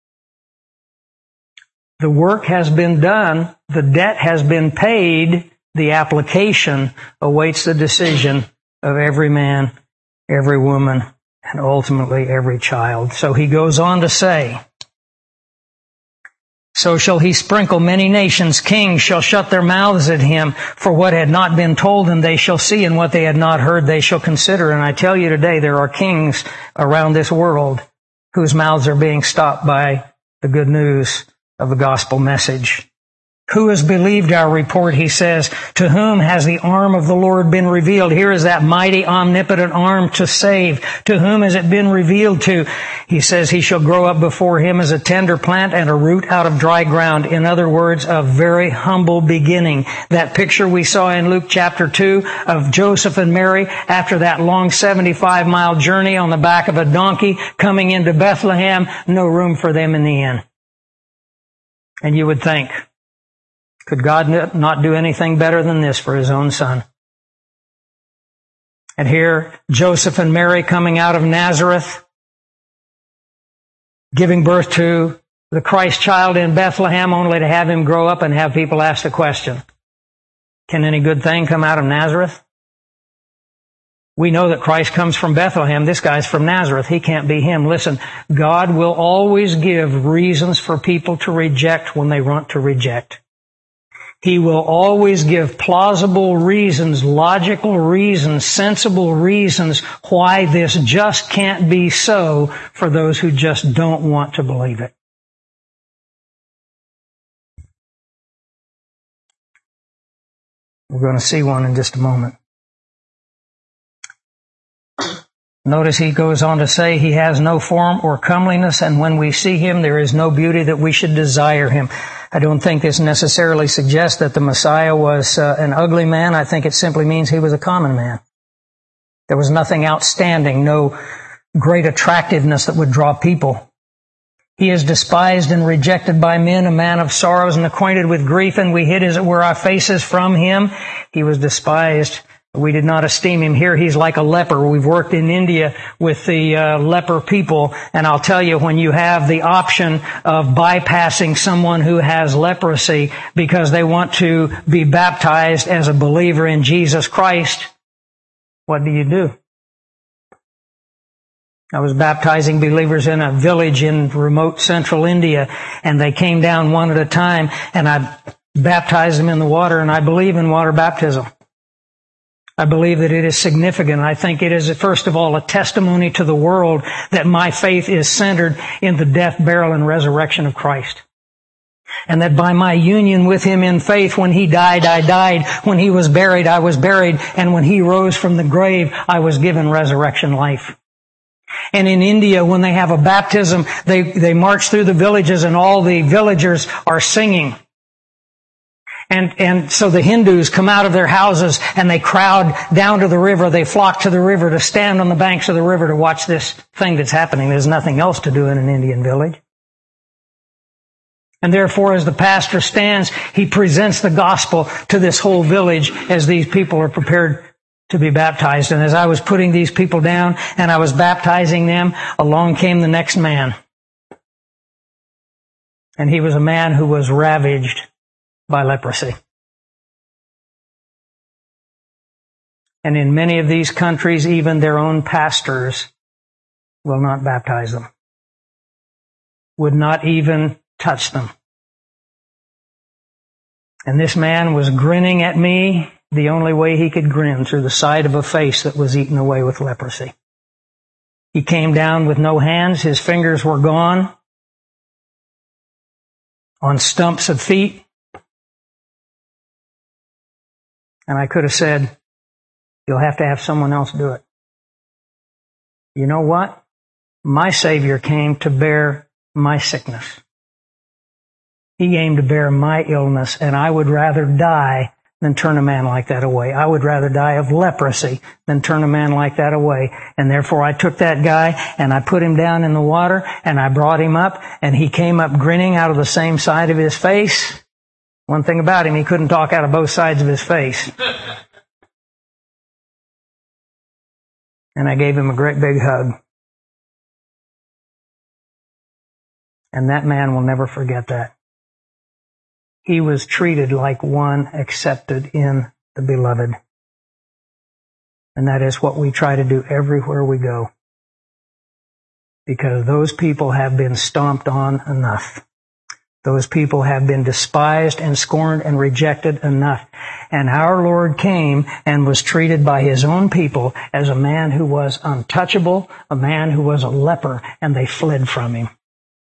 The work has been done, the debt has been paid, the application awaits the decision of every man, every woman, and ultimately every child. So he goes on to say, so shall He sprinkle many nations. Kings shall shut their mouths at Him. For what had not been told them they shall see, and what they had not heard they shall consider. And I tell you today, there are kings around this world whose mouths are being stopped by the good news of the gospel message. Who has believed our report, he says, to whom has the arm of the Lord been revealed? Here is that mighty, omnipotent arm to save. To whom has it been revealed to? He says he shall grow up before Him as a tender plant and a root out of dry ground. In other words, a very humble beginning. That picture we saw in Luke chapter two of Joseph and Mary after that long seventy-five mile journey on the back of a donkey coming into Bethlehem, no room for them in the inn. And you would think, could God not do anything better than this for His own Son? And here, Joseph and Mary coming out of Nazareth, giving birth to the Christ child in Bethlehem, only to have Him grow up and have people ask the question, can any good thing come out of Nazareth? We know that Christ comes from Bethlehem. This guy's from Nazareth. He can't be Him. Listen, God will always give reasons for people to reject when they want to reject. He will always give plausible reasons, logical reasons, sensible reasons why this just can't be so for those who just don't want to believe it. We're going to see one in just a moment. Notice he goes on to say he has no form or comeliness, and when we see Him, there is no beauty that we should desire Him. I don't think this necessarily suggests that the Messiah was uh, an ugly man. I think it simply means He was a common man. There was nothing outstanding, no great attractiveness that would draw people. He is despised and rejected by men, a man of sorrows and acquainted with grief, and we hid, as it were, our faces from Him. He was despised. We did not esteem Him. Here He's like a leper. We've worked in India with the uh, leper people, and I'll tell you, when you have the option of bypassing someone who has leprosy because they want to be baptized as a believer in Jesus Christ, what do you do? I was baptizing believers in a village in remote central India, and they came down one at a time, and I baptized them in the water, and I believe in water baptism. I believe that it is significant. I think it is, first of all, a testimony to the world that my faith is centered in the death, burial, and resurrection of Christ. And that by my union with Him in faith, when He died, I died. When He was buried, I was buried. And when He rose from the grave, I was given resurrection life. And in India, when they have a baptism, they, they march through the villages and all the villagers are singing. And, and so the Hindus come out of their houses and they crowd down to the river. They flock to the river to stand on the banks of the river to watch this thing that's happening. There's nothing else to do in an Indian village. And therefore, as the pastor stands, he presents the gospel to this whole village as these people are prepared to be baptized. And as I was putting these people down and I was baptizing them, along came the next man. And he was a man who was ravaged by leprosy. And in many of these countries, even their own pastors will not baptize them, would not even touch them. And this man was grinning at me the only way he could grin, through the side of a face that was eaten away with leprosy. He came down with no hands. His fingers were gone, on stumps of feet. And I could have said, you'll have to have someone else do it. You know what? My Savior came to bear my sickness. He came to bear my illness, and I would rather die than turn a man like that away. I would rather die of leprosy than turn a man like that away. And therefore I took that guy and I put him down in the water and I brought him up, and he came up grinning out of the same side of his face. One thing about him, he couldn't talk out of both sides of his face. And I gave him a great big hug. And that man will never forget that. He was treated like one accepted in the beloved. And that is what we try to do everywhere we go. Because those people have been stomped on enough. Those people have been despised and scorned and rejected enough. And our Lord came and was treated by His own people as a man who was untouchable, a man who was a leper, and they fled from Him.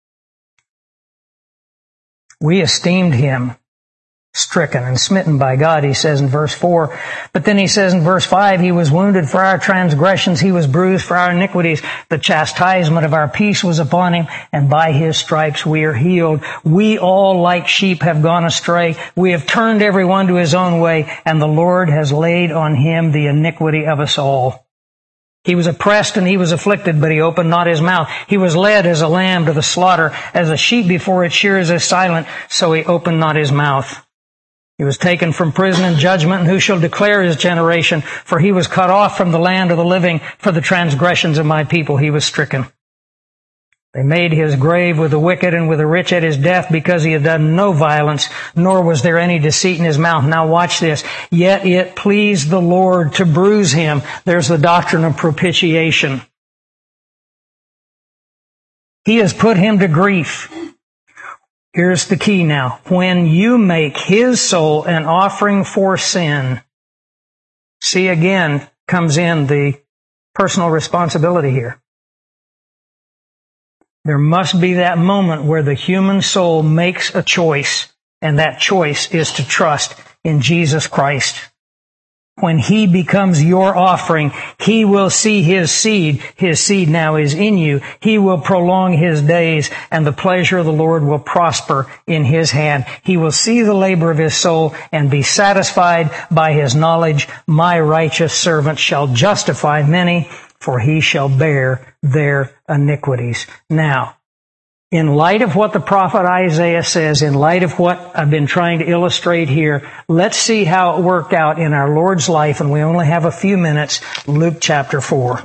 We esteemed Him stricken and smitten by God, he says in verse four. But then he says in verse five, He was wounded for our transgressions, He was bruised for our iniquities. The chastisement of our peace was upon Him, and by His stripes we are healed. We all like sheep have gone astray. We have turned every one to his own way, and the Lord has laid on Him the iniquity of us all. He was oppressed and He was afflicted, but He opened not His mouth. He was led as a lamb to the slaughter, as a sheep before its shearers is silent, so He opened not His mouth. He was taken from prison and judgment, and who shall declare His generation? For He was cut off from the land of the living. For the transgressions of my people He was stricken. They made His grave with the wicked and with the rich at His death, because He had done no violence, nor was there any deceit in His mouth. Now watch this. Yet it pleased the Lord to bruise Him. There's the doctrine of propitiation. He has put Him to grief. Here's the key now. When you make His soul an offering for sin, see again comes in the personal responsibility here. There must be that moment where the human soul makes a choice, and that choice is to trust in Jesus Christ. When He becomes your offering, He will see His seed. His seed now is in you. He will prolong His days, and the pleasure of the Lord will prosper in His hand. He will see the labor of His soul and be satisfied by His knowledge. My righteous servant shall justify many, for he shall bear their iniquities. Now, in light of what the prophet Isaiah says, in light of what I've been trying to illustrate here, let's see how it worked out in our Lord's life, and we only have a few minutes. Luke chapter four.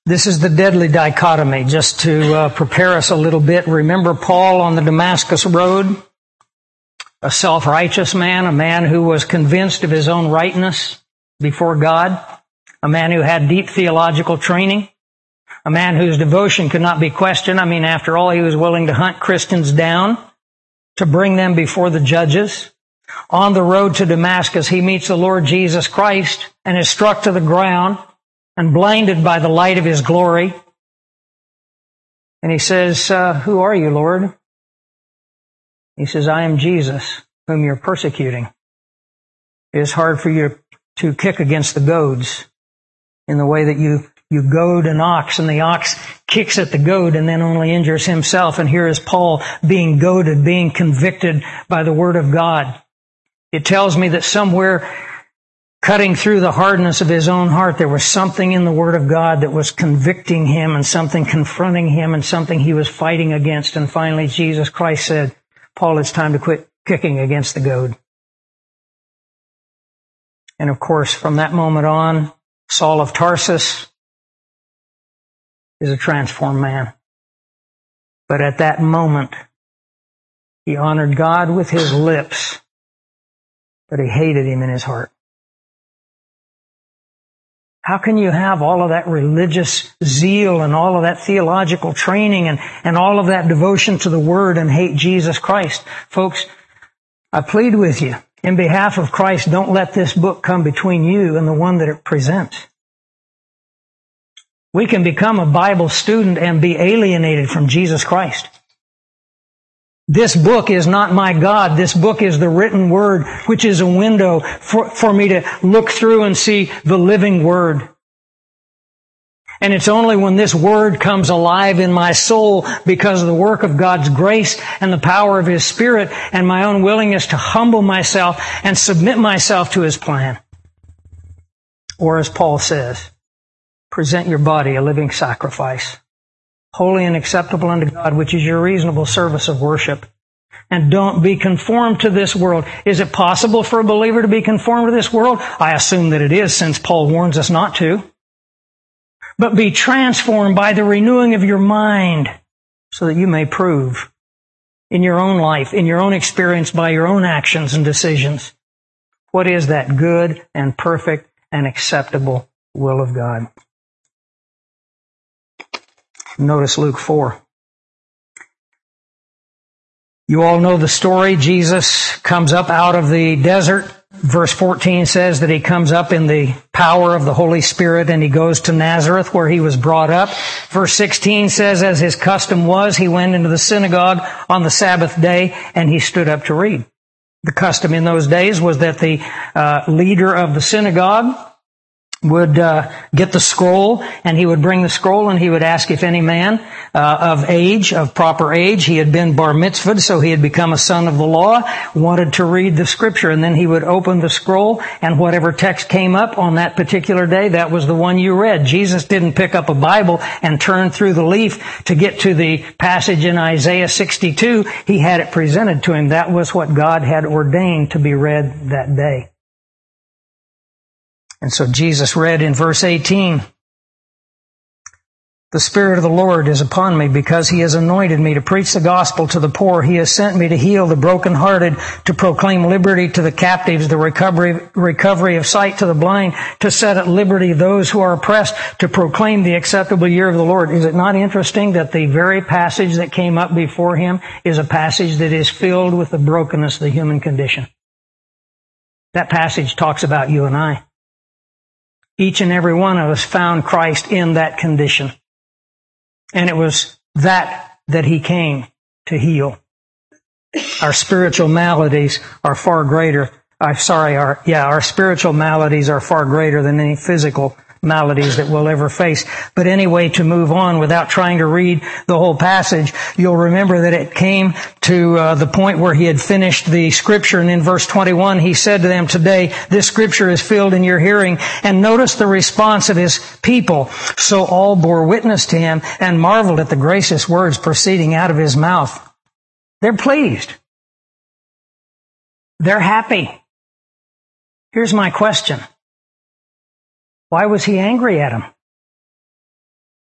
This is the deadly dichotomy. Just to uh, prepare us a little bit, remember Paul on the Damascus Road? A self-righteous man, a man who was convinced of his own rightness before God, a man who had deep theological training, a man whose devotion could not be questioned. I mean, after all, he was willing to hunt Christians down to bring them before the judges. On the road to Damascus, he meets the Lord Jesus Christ and is struck to the ground and blinded by the light of his glory. And he says, uh, who are you, Lord? He says, I am Jesus, whom you're persecuting. It is hard for you to kick against the goads in the way that you, you goad an ox, and the ox kicks at the goad and then only injures himself. And here is Paul being goaded, being convicted by the Word of God. It tells me that somewhere cutting through the hardness of his own heart, there was something in the Word of God that was convicting him and something confronting him and something he was fighting against. And finally, Jesus Christ said, Paul, it's time to quit kicking against the goad. And of course, from that moment on, Saul of Tarsus is a transformed man. But at that moment, he honored God with his lips, but he hated him in his heart. How can you have all of that religious zeal and all of that theological training and, and all of that devotion to the Word and hate Jesus Christ? Folks, I plead with you, in behalf of Christ, don't let this book come between you and the one that it presents. We can become a Bible student and be alienated from Jesus Christ. This book is not my God. This book is the written Word, which is a window for, for me to look through and see the living Word. And it's only when this Word comes alive in my soul because of the work of God's grace and the power of His Spirit and my own willingness to humble myself and submit myself to His plan. Or as Paul says, present your body a living sacrifice, holy and acceptable unto God, which is your reasonable service of worship. And don't be conformed to this world. Is it possible for a believer to be conformed to this world? I assume that it is, since Paul warns us not to. But be transformed by the renewing of your mind, so that you may prove in your own life, in your own experience, by your own actions and decisions, what is that good and perfect and acceptable will of God. Notice Luke four. You all know the story. Jesus comes up out of the desert. Verse fourteen says that he comes up in the power of the Holy Spirit and he goes to Nazareth where he was brought up. Verse sixteen says, as his custom was, he went into the synagogue on the Sabbath day and he stood up to read. The custom in those days was that the uh, leader of the synagogue would uh, get the scroll, and he would bring the scroll, and he would ask if any man uh, of age, of proper age, he had been bar mitzvahed, so he had become a son of the law, wanted to read the Scripture, and then he would open the scroll, and whatever text came up on that particular day, that was the one you read. Jesus didn't pick up a Bible and turn through the leaf to get to the passage in Isaiah sixty-two. He had it presented to him. That was what God had ordained to be read that day. And so Jesus read in verse eighteen, the Spirit of the Lord is upon me because He has anointed me to preach the gospel to the poor. He has sent me to heal the brokenhearted, to proclaim liberty to the captives, the recovery, recovery of sight to the blind, to set at liberty those who are oppressed, to proclaim the acceptable year of the Lord. Is it not interesting that the very passage that came up before him is a passage that is filled with the brokenness of the human condition? That passage talks about you and I. Each and every one of us found Christ in that condition. And it was that that He came to heal. Our spiritual maladies are far greater. I'm sorry, our, yeah, our spiritual maladies are far greater than any physical maladies that we'll ever face. But anyway, to move on without trying to read the whole passage, you'll remember that it came to uh, the point where he had finished the Scripture, and in verse twenty-one he said to them, today this Scripture is filled in your hearing. And notice the response of his people. So all bore witness to him and marveled at the gracious words proceeding out of his mouth. They're pleased. They're happy. Here's my question. Why was he angry at him?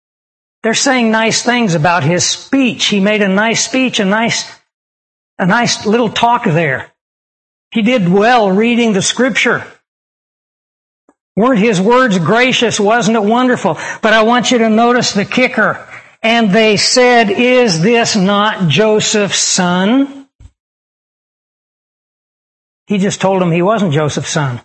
They're saying nice things about his speech. He made a nice speech, a nice, a nice little talk there. He did well reading the Scripture. Weren't his words gracious? Wasn't it wonderful? But I want you to notice the kicker. And they said, "Is this not Joseph's son?" He just told them he wasn't Joseph's son.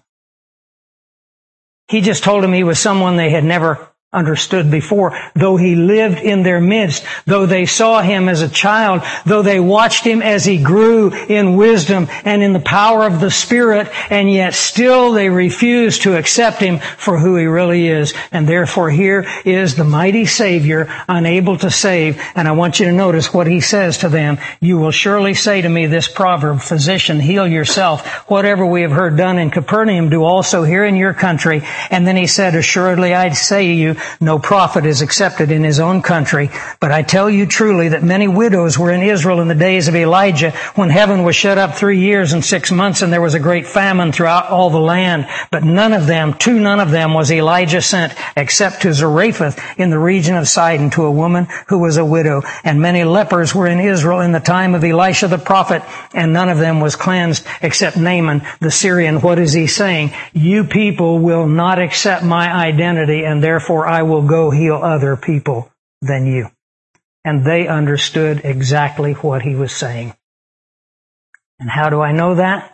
He just told them he was someone they had never understood before, though he lived in their midst, though they saw him as a child, though they watched him as he grew in wisdom and in the power of the Spirit, and yet still they refused to accept him for who he really is. And therefore here is the mighty Savior, unable to save. And I want you to notice what he says to them. "You will surely say to me this proverb, 'Physician, heal yourself. Whatever we have heard done in Capernaum, do also here in your country.' And then he said, 'Assuredly I say to you, no prophet is accepted in his own country. But I tell you truly that many widows were in Israel in the days of Elijah, when heaven was shut up three years and six months, and there was a great famine throughout all the land. But none of them, to none of them was Elijah sent, except to Zarephath in the region of Sidon, to a woman who was a widow. And many lepers were in Israel in the time of Elisha the prophet, and none of them was cleansed, except Naaman the Syrian.'" What is he saying? You people will not accept my identity, and therefore I will go heal other people than you. And they understood exactly what he was saying. And how do I know that?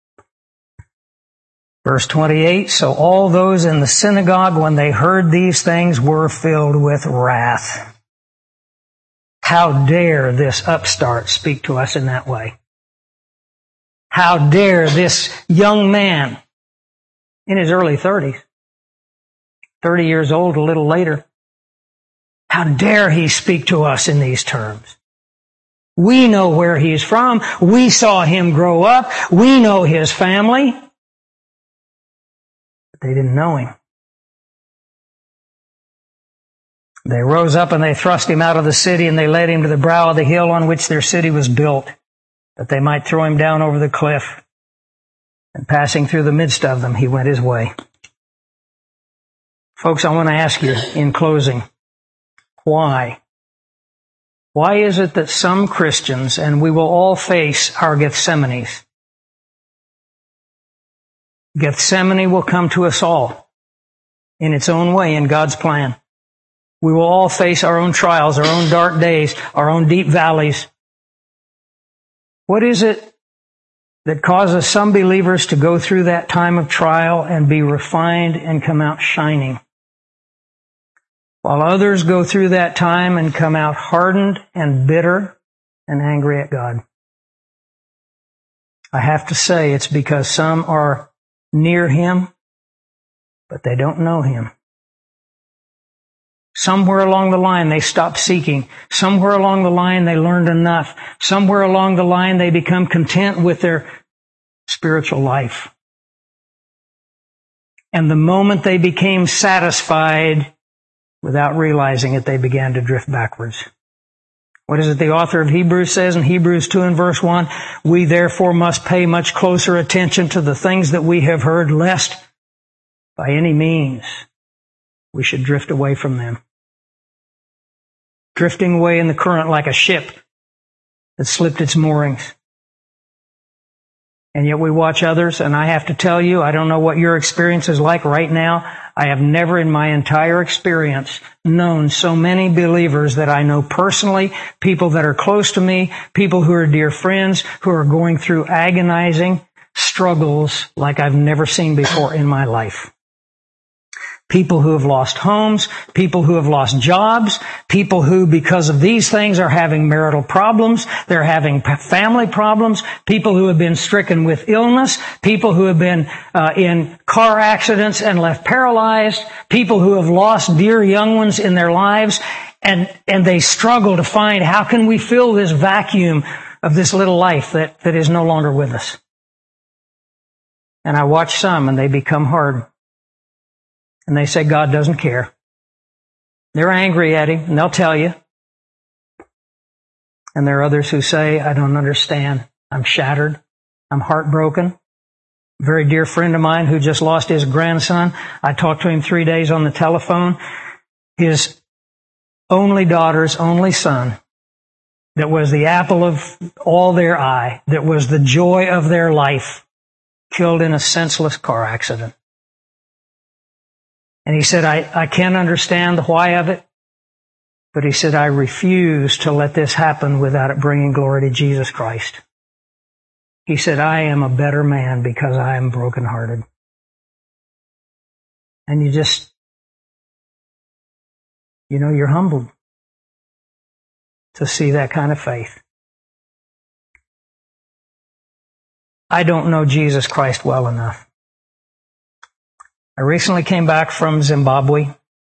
Verse twenty-eight, "So all those in the synagogue, when they heard these things, were filled with wrath." How dare this upstart speak to us in that way? How dare this young man in his early thirties, thirty years old a little later, how dare he speak to us in these terms? We know where he's from. We saw him grow up. We know his family. But they didn't know him. They rose up and they thrust him out of the city, and they led him to the brow of the hill on which their city was built, that they might throw him down over the cliff. And passing through the midst of them, he went his way. Folks, I want to ask you in closing, why? Why is it that some Christians, and we will all face our Gethsemanes, Gethsemane will come to us all in its own way in God's plan. We will all face our own trials, our own dark days, our own deep valleys. What is it that causes some believers to go through that time of trial and be refined and come out shining, while others go through that time and come out hardened and bitter and angry at God? I have to say it's because some are near him, but they don't know him. Somewhere along the line they stop seeking. Somewhere along the line they learned enough. Somewhere along the line they become content with their spiritual life. And the moment they became satisfied, without realizing it, they began to drift backwards. What is it the author of Hebrews says in Hebrews two and verse one? "We therefore must pay much closer attention to the things that we have heard, lest by any means we should drift away from them." Drifting away in the current like a ship that slipped its moorings. And yet we watch others, and I have to tell you, I don't know what your experience is like right now. I have never in my entire experience known so many believers that I know personally, people that are close to me, people who are dear friends, who are going through agonizing struggles like I've never seen before in my life. People who have lost homes, people who have lost jobs, people who, because of these things, are having marital problems, they're having family problems, people who have been stricken with illness, people who have been uh, in car accidents and left paralyzed, people who have lost dear young ones in their lives, and, and they struggle to find, how can we fill this vacuum of this little life that, that is no longer with us? And I watch some, and they become hard. And they say God doesn't care. They're angry at him, and they'll tell you. And there are others who say, I don't understand. I'm shattered. I'm heartbroken. A very dear friend of mine who just lost his grandson. I talked to him three days on the telephone. His only daughter's only son, that was the apple of all their eye, that was the joy of their life, killed in a senseless car accident. And he said, I, I can't understand the why of it, but he said, I refuse to let this happen without it bringing glory to Jesus Christ. He said, I am a better man because I am brokenhearted. And you just, you know, you're humbled to see that kind of faith. I don't know Jesus Christ well enough. I recently came back from Zimbabwe.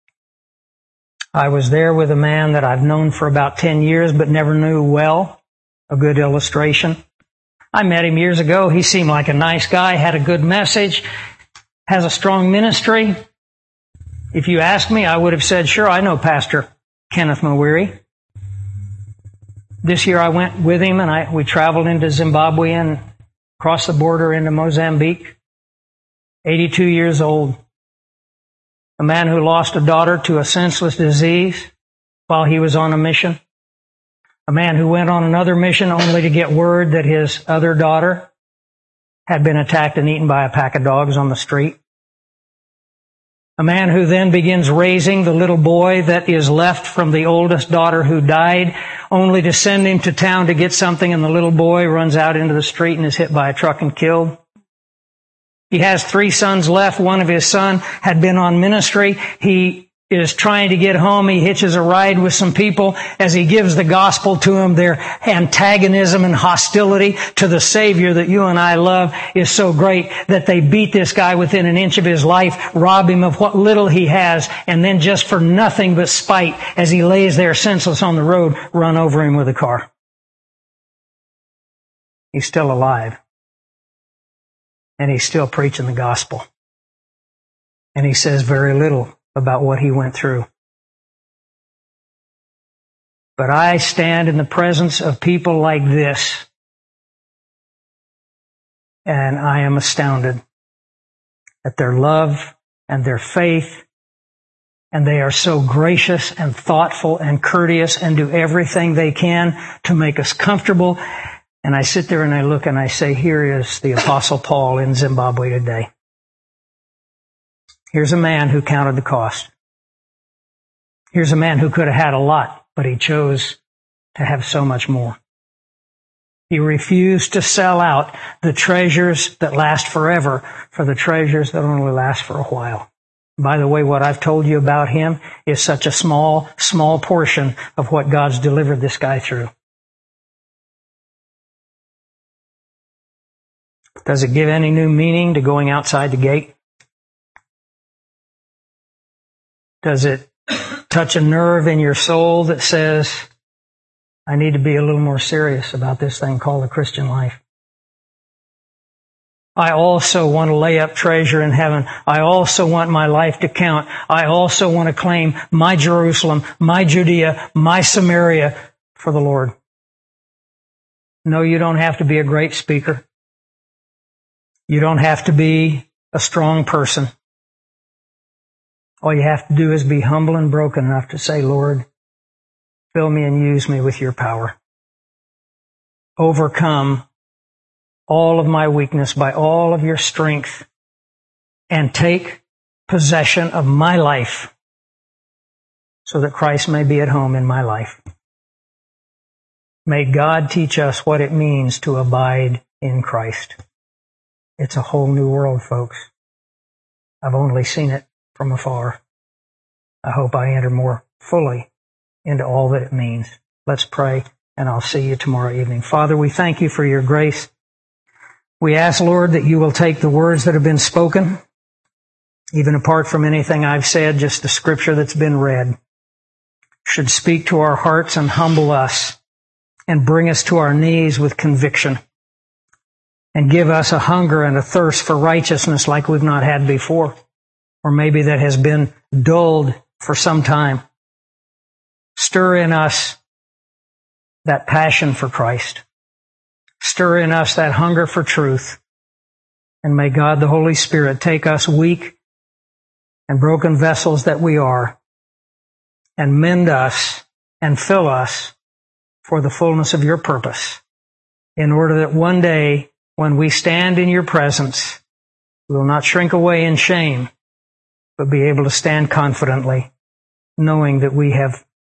I was there with a man that I've known for about ten years but never knew well. A good illustration. I met him years ago. He seemed like a nice guy, had a good message, has a strong ministry. If you asked me, I would have said, sure, I know Pastor Kenneth Mawiri. This year I went with him and I we traveled into Zimbabwe and crossed the border into Mozambique. eighty-two years old. A man who lost a daughter to a senseless disease while he was on a mission. A man who went on another mission only to get word that his other daughter had been attacked and eaten by a pack of dogs on the street. A man who then begins raising the little boy that is left from the oldest daughter who died, only to send him to town to get something, and the little boy runs out into the street and is hit by a truck and killed. He has three sons left. One of his sons had been on ministry. He is trying to get home. He hitches a ride with some people. As he gives the gospel to them, their antagonism and hostility to the Savior that you and I love is so great that they beat this guy within an inch of his life, rob him of what little he has, and then just for nothing but spite, as he lays there senseless on the road, run over him with a car. He's still alive. And he's still preaching the gospel. And he says very little about what he went through. But I stand in the presence of people like this, and I am astounded at their love and their faith, and they are so gracious and thoughtful and courteous and do everything they can to make us comfortable. And I sit there and I look and I say, here is the Apostle Paul in Zimbabwe today. Here's a man who counted the cost. Here's a man who could have had a lot, but he chose to have so much more. He refused to sell out the treasures that last forever for the treasures that only last for a while. By the way, what I've told you about him is such a small, small portion of what God's delivered this guy through. Does it give any new meaning to going outside the gate? Does it touch a nerve in your soul that says, I need to be a little more serious about this thing called the Christian life? I also want to lay up treasure in heaven. I also want my life to count. I also want to claim my Jerusalem, my Judea, my Samaria for the Lord. No, you don't have to be a great speaker. You don't have to be a strong person. All you have to do is be humble and broken enough to say, Lord, fill me and use me with your power. Overcome all of my weakness by all of your strength and take possession of my life so that Christ may be at home in my life. May God teach us what it means to abide in Christ. It's a whole new world, folks. I've only seen it from afar. I hope I enter more fully into all that it means. Let's pray, and I'll see you tomorrow evening. Father, we thank you for your grace. We ask, Lord, that you will take the words that have been spoken, even apart from anything I've said, just the scripture that's been read, should speak to our hearts and humble us and bring us to our knees with conviction and give us a hunger and a thirst for righteousness like we've not had before. Or maybe that has been dulled for some time. Stir in us that passion for Christ. Stir in us that hunger for truth. And may God the Holy Spirit take us weak and broken vessels that we are and mend us and fill us for the fullness of your purpose, in order that one day, when we stand in your presence, we will not shrink away in shame, but be able to stand confidently, knowing that we have